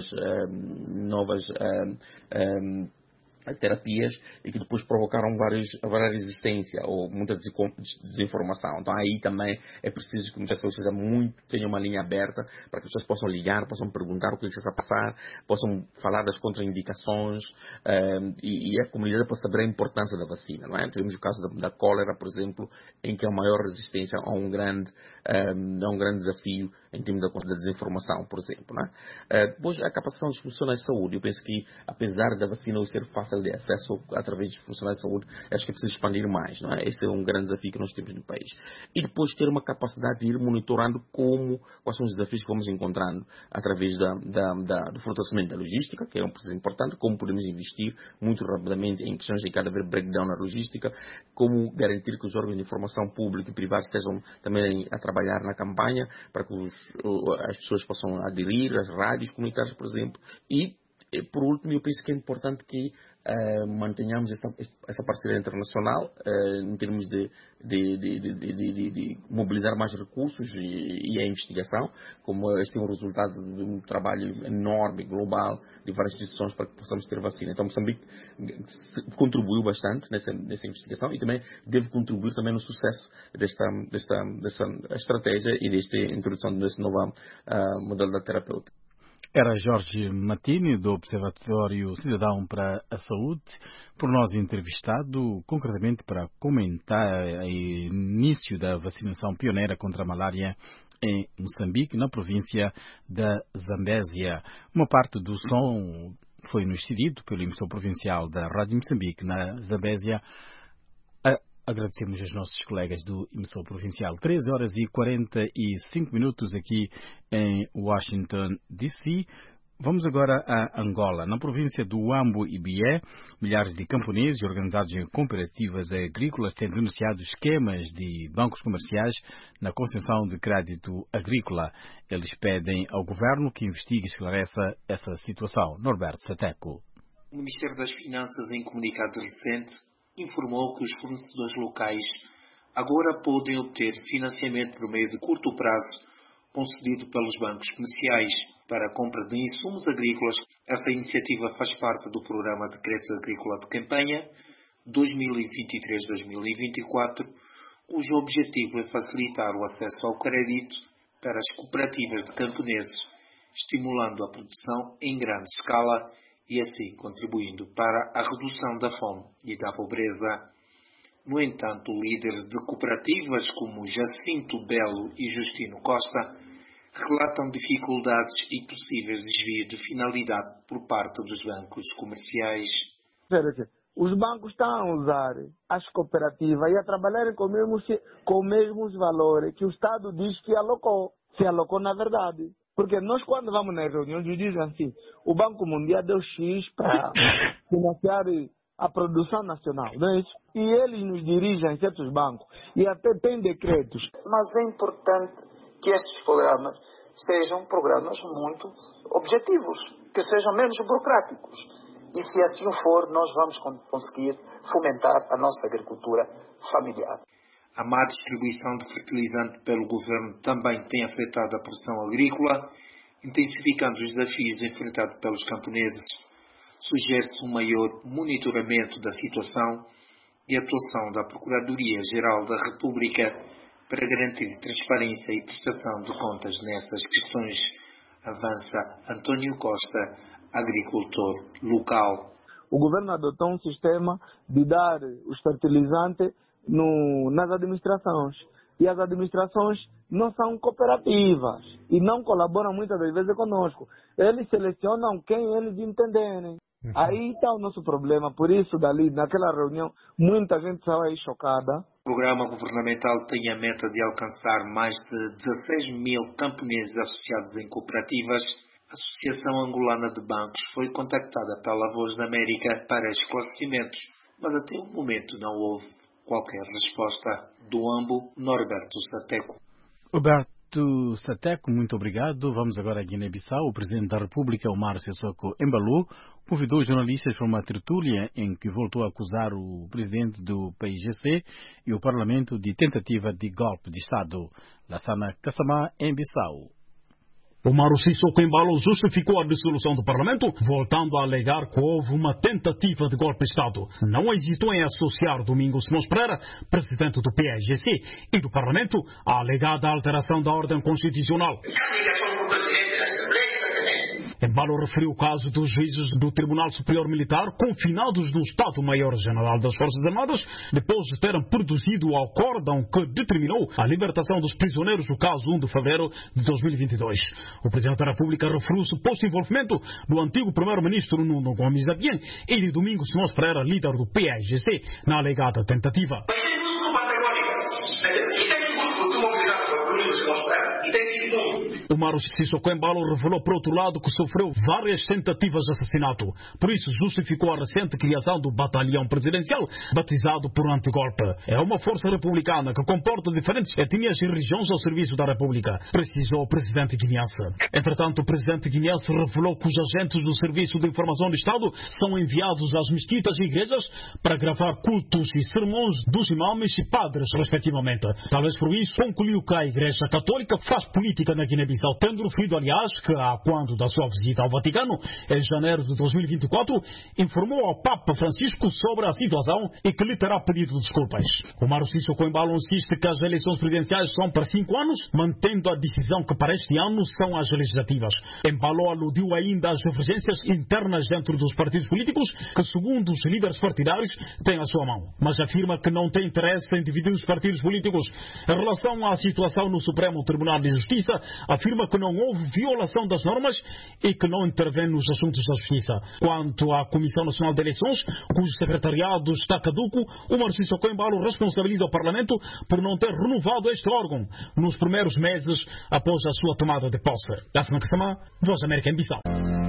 novas um, um, terapias e que depois provocaram várias, várias resistência ou muita desinformação. Então aí também é preciso que muitas pessoas muito, tenham uma linha aberta para que as pessoas possam ligar, possam perguntar o que está a passar, possam falar das contraindicações um, e, e a comunidade possa saber a importância da vacina. Não é? Tivemos o caso da, da cólera, por exemplo, em que a maior resistência a um grande, um, a um grande desafio em termos da, da desinformação, por exemplo. Não é? Uh, depois a capacitação dos profissionais de saúde. Eu penso que, apesar da vacina ser fácil de acesso através dos funcionários de saúde, acho que é preciso expandir mais, não é? Esse é um grande desafio que nós temos no país. E depois ter uma capacidade de ir monitorando como, quais são os desafios que vamos encontrando através da, da, da, do fortalecimento da logística, que é um processo importante, como podemos investir muito rapidamente em questões de cada vez breakdown na logística, como garantir que os órgãos de informação pública e privada estejam também a trabalhar na campanha para que os, as pessoas possam aderir às rádios comunitárias, por exemplo, e E, por último, eu penso que é importante que uh, mantenhamos essa, essa parceria internacional uh, em termos de, de, de, de, de, de, de mobilizar mais recursos e, e a investigação, como este é um resultado de um trabalho enorme, global, de várias instituições para que possamos ter vacina. Então, Moçambique contribuiu bastante nessa, nessa investigação e também deve contribuir também no sucesso desta, desta, desta estratégia e desta introdução deste novo uh, modelo da terapêutica. Era Jorge Matini, do Observatório Cidadão para a Saúde, por nós entrevistado, concretamente para comentar o início da vacinação pioneira contra a malária em Moçambique, na província da Zambésia. Uma parte do som foi nos cedido pelo emissor provincial da Rádio Moçambique, na Zambésia. Agradecemos aos nossos colegas do emissor provincial. treze horas e quarenta e cinco minutos aqui em Washington, D C Vamos agora a Angola. Na província do Huambo e Bié, milhares de camponeses organizados em cooperativas agrícolas têm denunciado esquemas de bancos comerciais na concessão de crédito agrícola. Eles pedem ao governo que investigue e esclareça essa situação. Norberto Sateco. O Ministério das Finanças, em comunicado recente, informou que os fornecedores locais agora podem obter financiamento por meio de curto prazo concedido pelos bancos comerciais para a compra de insumos agrícolas. Essa iniciativa faz parte do Programa de Crédito Agrícola de Campanha dois mil e vinte e três a dois mil e vinte e quatro, cujo objetivo é facilitar o acesso ao crédito para as cooperativas de camponeses, estimulando a produção em grande escala e assim contribuindo para a redução da fome e da pobreza. No entanto, líderes de cooperativas como Jacinto Belo e Justino Costa relatam dificuldades e possíveis desvios de finalidade por parte dos bancos comerciais. Os bancos estão a usar as cooperativas e a trabalharem com os mesmos, com os mesmos valores que o Estado diz que alocou. Se alocou na verdade. Porque nós, quando vamos nas reuniões, dizem assim, o Banco Mundial deu X para financiar a produção nacional, não é isso? E eles nos dirigem a certos bancos e até têm decretos. Mas é importante que estes programas sejam programas muito objetivos, que sejam menos burocráticos. E se assim for, nós vamos conseguir fomentar a nossa agricultura familiar. A má distribuição de fertilizante pelo governo também tem afetado a produção agrícola, intensificando os desafios enfrentados pelos camponeses. Sugere-se um maior monitoramento da situação e atuação da Procuradoria-Geral da República para garantir transparência e prestação de contas nessas questões, avança António Costa, agricultor local. O governo adotou um sistema de dar os fertilizantes No, nas administrações. E as administrações não são cooperativas e não colaboram muitas das vezes conosco. Eles selecionam quem eles entenderem. Uhum. Aí está o nosso problema. Por isso, dali, naquela reunião, muita gente saiu aí chocada. O programa governamental tem a meta de alcançar mais de dezesseis mil camponeses associados em cooperativas. A Associação Angolana de Bancos foi contactada pela Voz da América para esclarecimentos, mas até o momento não houve qualquer resposta. Do Huambo, Norberto Sateco. Norberto Sateco, muito obrigado. Vamos agora a Guiné-Bissau. O Presidente da República, Omar Sissoko Embalou, convidou os jornalistas para uma tertúlia em que voltou a acusar o Presidente do P I G C e o Parlamento de tentativa de golpe de Estado. Lassana Kassamá, em Bissau. Omar Sissoko Embalou justificou a dissolução do Parlamento, voltando a alegar que houve uma tentativa de golpe de Estado. Não hesitou em associar Domingos Simões Pereira, presidente do P I G C, e do Parlamento, à alegada alteração da ordem constitucional. Embalou referiu o caso dos juízes do Tribunal Superior Militar confinados no Estado-Maior-General das Forças Armadas, depois de terem produzido o acórdão que determinou a libertação dos prisioneiros no caso um de fevereiro de dois mil e vinte e dois. O Presidente da República referiu o suposto envolvimento do antigo Primeiro-Ministro Nuno Gomes Abian e de Domingos Simões Pereira, líder do P I G C, na alegada tentativa. O Umaro Sissoko Embalo revelou, por outro lado, que sofreu várias tentativas de assassinato. Por isso, justificou a recente criação do batalhão presidencial, batizado por antigolpe. É uma força republicana que comporta diferentes etnias e regiões ao serviço da República, precisou o presidente guineense. Entretanto, o presidente guineense revelou que os agentes do Serviço de Informação do Estado são enviados às mesquitas e igrejas para gravar cultos e sermões dos imames e padres, respectivamente. Talvez por isso, concluiu que a Igreja Católica faz política na Guiné-Bissau, tendo referido, aliás, que a quando da sua visita ao Vaticano, em janeiro de dois mil e vinte e quatro, informou ao Papa Francisco sobre a situação e que lhe terá pedido desculpas. Umaro Sissoko Embalo insiste que as eleições presidenciais são para cinco anos, mantendo a decisão que para este ano são as legislativas. Embalo aludiu ainda às divergências internas dentro dos partidos políticos, que, segundo os líderes partidários, têm a sua mão, mas afirma que não tem interesse em dividir os partidos políticos. Em relação à situação no Supremo Tribunal de Justiça, afirma que não houve violação das normas e que não intervém nos assuntos da Justiça. Quanto à Comissão Nacional de Eleições, cujo secretariado está caduco, Umaro Sissoko Embalo responsabiliza o Parlamento por não ter renovado este órgão nos primeiros meses após a sua tomada de posse. Lassana Kassama, Voz da América em Bissau.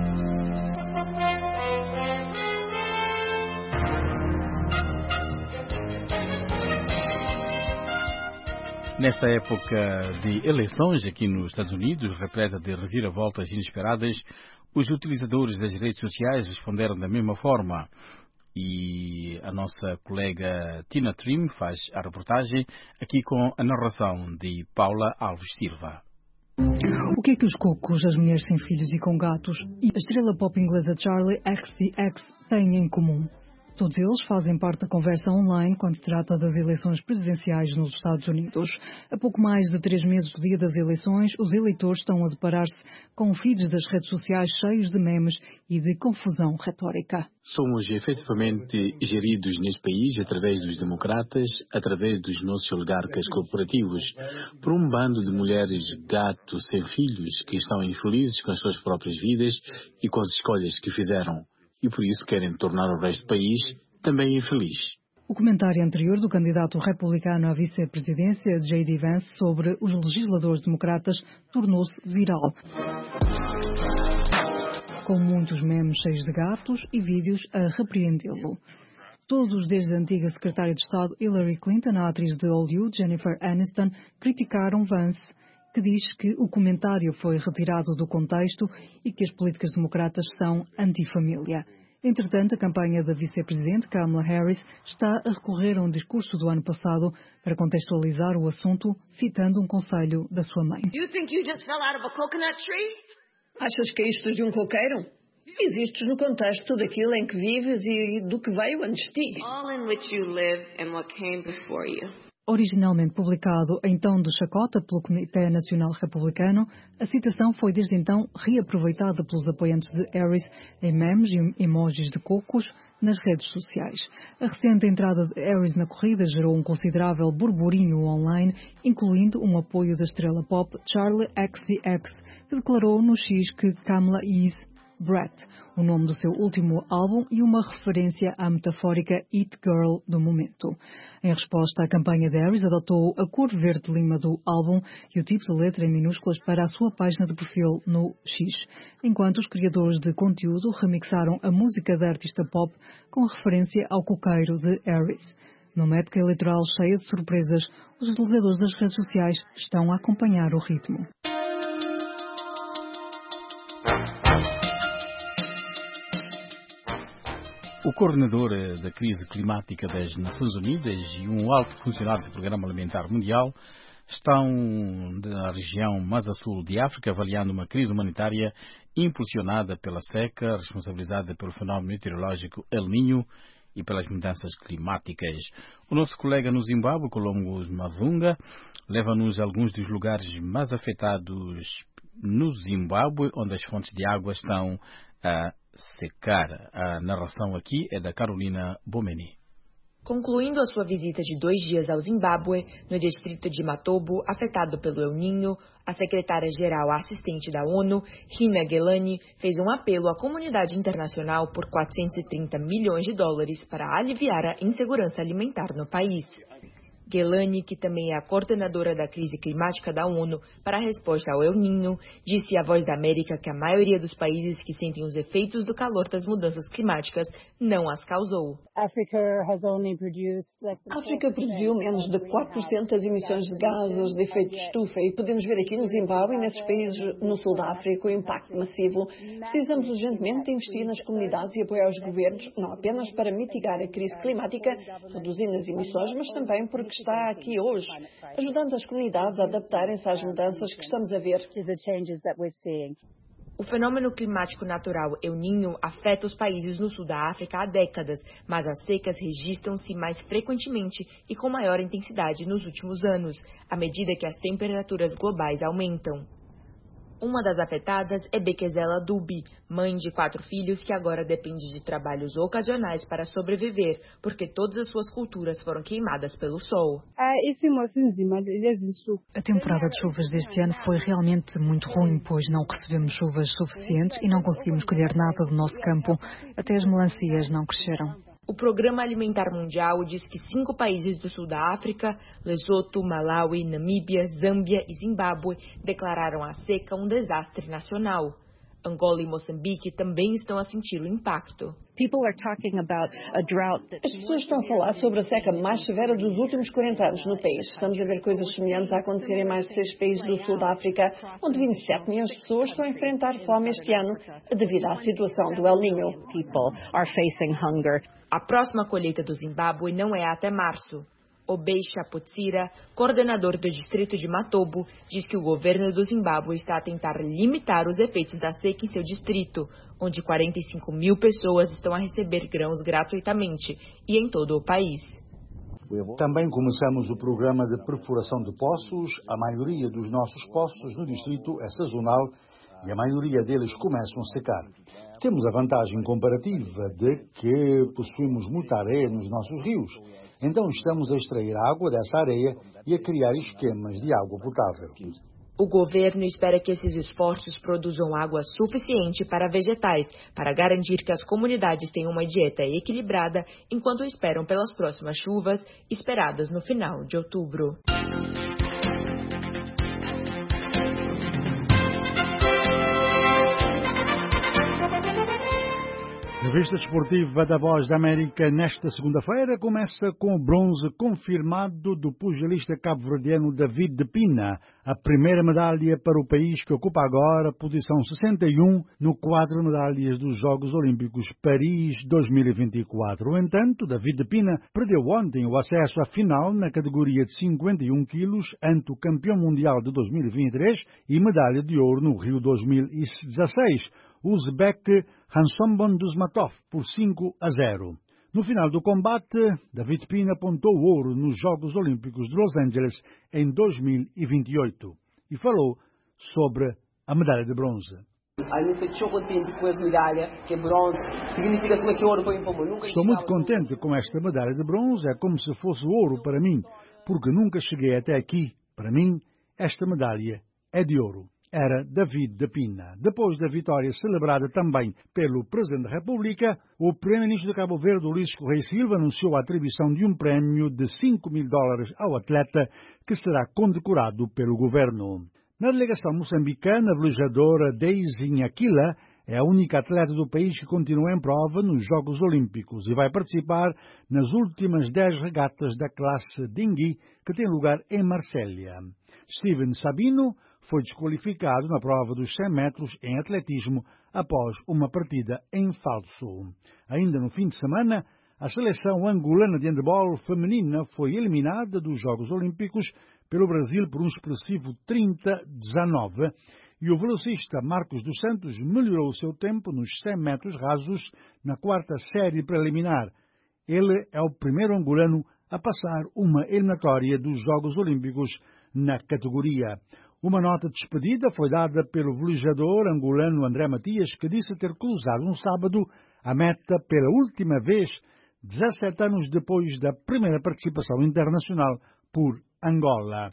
Nesta época de eleições aqui nos Estados Unidos, repleta de reviravoltas inesperadas, os utilizadores das redes sociais responderam da mesma forma. E a nossa colega Tina Trim faz a reportagem aqui com a narração de Paula Alves Silva. O que é que os cocos, as mulheres sem filhos e com gatos e a estrela pop inglesa Charli X C X têm em comum? Todos eles fazem parte da conversa online quando se trata das eleições presidenciais nos Estados Unidos. A pouco mais de três meses do dia das eleições, os eleitores estão a deparar-se com feeds das redes sociais cheios de memes e de confusão retórica. Somos efetivamente geridos neste país através dos democratas, através dos nossos oligarcas corporativos, por um bando de mulheres gatos sem filhos que estão infelizes com as suas próprias vidas e com as escolhas que fizeram. E por isso querem tornar o resto do país também infeliz. O comentário anterior do candidato republicano à vice-presidência, J D Vance, sobre os legisladores democratas tornou-se viral, com muitos memes cheios de gatos e vídeos a repreendê-lo. Todos, desde a antiga secretária de Estado Hillary Clinton à atriz de Hollywood Jennifer Aniston, criticaram Vance, que diz que o comentário foi retirado do contexto e que as políticas democratas são antifamília. Entretanto, a campanha da vice-presidente Kamala Harris está a recorrer a um discurso do ano passado para contextualizar o assunto, citando um conselho da sua mãe. You think you just fell out of a coconut tree? Achas que isto de um coqueiro? Existes no contexto daquilo em que vives e do que veio antes de ti. All in which you live and what came before you. Originalmente publicado em tom de chacota pelo Comitê Nacional Republicano, a citação foi desde então reaproveitada pelos apoiantes de Harris em memes e emojis de cocos nas redes sociais. A recente entrada de Harris na corrida gerou um considerável burburinho online, incluindo um apoio da estrela pop Charli X C X, que declarou no X que Kamala is Brat, o nome do seu último álbum e uma referência à metafórica It Girl do momento. Em resposta, a campanha de Harris adotou a cor verde-lima do álbum e o tipo de letra em minúsculas para a sua página de perfil no X, enquanto os criadores de conteúdo remixaram a música da artista pop com referência ao coqueiro de Harris. Numa época eleitoral cheia de surpresas, os utilizadores das redes sociais estão a acompanhar o ritmo. O coordenador da crise climática das Nações Unidas e um alto funcionário do Programa Alimentar Mundial estão na região mais a sul de África avaliando uma crise humanitária impulsionada pela seca, responsabilizada pelo fenómeno meteorológico El Niño e pelas mudanças climáticas. O nosso colega no Zimbábue, Colombo Mavunga, leva-nos a alguns dos lugares mais afetados no Zimbábue, onde as fontes de água estão a secar. A narração aqui é da Carolina Bomeni. Concluindo a sua visita de dois dias ao Zimbábue, no distrito de Matobo, afetado pelo El Niño, a secretária-geral assistente da ONU, Rina Gelani, fez um apelo à comunidade internacional por quatrocentos e trinta milhões de dólares para aliviar a insegurança alimentar no país. Gelani, que também é a coordenadora da crise climática da ONU para a resposta ao El Niño, disse à Voz da América que a maioria dos países que sentem os efeitos do calor das mudanças climáticas não as causou. A África produziu menos de quatro por cento das emissões de gases de efeito de estufa e podemos ver aqui no Zimbábue e nesses países no sul da África o impacto massivo. Precisamos urgentemente investir nas comunidades e apoiar os governos, não apenas para mitigar a crise climática, reduzindo as emissões, mas também porque está aqui hoje, ajudando as comunidades a adaptarem-se às mudanças que estamos a ver. O fenômeno climático natural El Niño afeta os países no sul da África há décadas, mas as secas registram-se mais frequentemente e com maior intensidade nos últimos anos, à medida que as temperaturas globais aumentam. Uma das afetadas é Bekezela Dubi, mãe de quatro filhos que agora depende de trabalhos ocasionais para sobreviver, porque todas as suas culturas foram queimadas pelo sol. A temporada de chuvas deste ano foi realmente muito ruim, pois não recebemos chuvas suficientes e não conseguimos colher nada do nosso campo. Até as melancias não cresceram. O Programa Alimentar Mundial diz que cinco países do sul da África, Lesoto, Malawi, Namíbia, Zâmbia e Zimbábue, declararam a seca um desastre nacional. Angola e Moçambique também estão a sentir o impacto. As pessoas estão a falar sobre a seca mais severa dos últimos quarenta anos no país. Estamos a ver coisas semelhantes a acontecer em mais de seis países do sul da África, onde vinte e sete milhões de pessoas estão a enfrentar fome este ano devido à situação do El Niño. A próxima colheita do Zimbábue não é até março. Obei Chaputsira, coordenador do distrito de Matobo, diz que o governo do Zimbábue está a tentar limitar os efeitos da seca em seu distrito, onde quarenta e cinco mil pessoas estão a receber grãos gratuitamente, e em todo o país. Também começamos o programa de perfuração de poços. A maioria dos nossos poços no distrito é sazonal e a maioria deles começam a secar. Temos a vantagem comparativa de que possuímos muita areia nos nossos rios. Então estamos a extrair água dessa areia e a criar esquemas de água potável. O governo espera que esses esforços produzam água suficiente para vegetais, para garantir que as comunidades tenham uma dieta equilibrada enquanto esperam pelas próximas chuvas, esperadas no final de outubro. A revista desportiva da Voz da América nesta segunda-feira começa com o bronze confirmado do pugilista cabo-verdiano David de Pina, a primeira medalha para o país que ocupa agora a posição sessenta e um no quadro de medalhas dos Jogos Olímpicos Paris dois mil e vinte e quatro. No entanto, David de Pina perdeu ontem o acesso à final na categoria de cinquenta e um quilos ante o campeão mundial de dois mil e vinte e três e medalha de ouro no Rio dois mil e dezasseis. O uzbek Hansombon Dusmatov por cinco a zero. No final do combate, David Pina apontou o ouro nos Jogos Olímpicos de Los Angeles em dois mil e vinte e oito e falou sobre a medalha de bronze. Estou contente com essa medalha, que é bronze, significa que ouro para mim. Estou muito contente com esta medalha de bronze, é como se fosse ouro para mim, porque nunca cheguei até aqui. Para mim, esta medalha é de ouro. Era David de Pina. Depois da vitória celebrada também pelo Presidente da República, o Primeiro-Ministro de Cabo Verde, Ulisses Correia Silva, anunciou a atribuição de um prémio de cinco mil dólares ao atleta, que será condecorado pelo governo. Na delegação moçambicana, a velejadora Daisy Nhaquila é a única atleta do país que continua em prova nos Jogos Olímpicos e vai participar nas últimas dez regatas da classe Dinghy, que tem lugar em Marsella. Steven Sabino foi desqualificado na prova dos cem metros em atletismo após uma partida em falso. Ainda no fim de semana, a seleção angolana de handebol feminina foi eliminada dos Jogos Olímpicos pelo Brasil por um expressivo trinta a dezenove e o velocista Marcos dos Santos melhorou o seu tempo nos cem metros rasos na quarta série preliminar. Ele é o primeiro angolano a passar uma eliminatória dos Jogos Olímpicos na categoria. Uma nota de despedida foi dada pelo velejador angolano André Matias, que disse ter cruzado no sábado a meta pela última vez, dezassete anos depois da primeira participação internacional por Angola.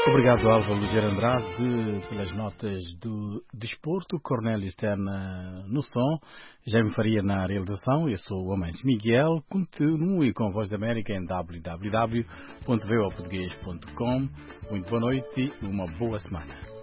Obrigado, Álvaro Ligeiro Andrade, pelas notas do desporto. Cornélio Stern no som, Jaime Faria na realização. Eu sou o Amantes Miguel. Continue com a Voz da América em w w w ponto v o português ponto com. Muito boa noite e uma boa semana.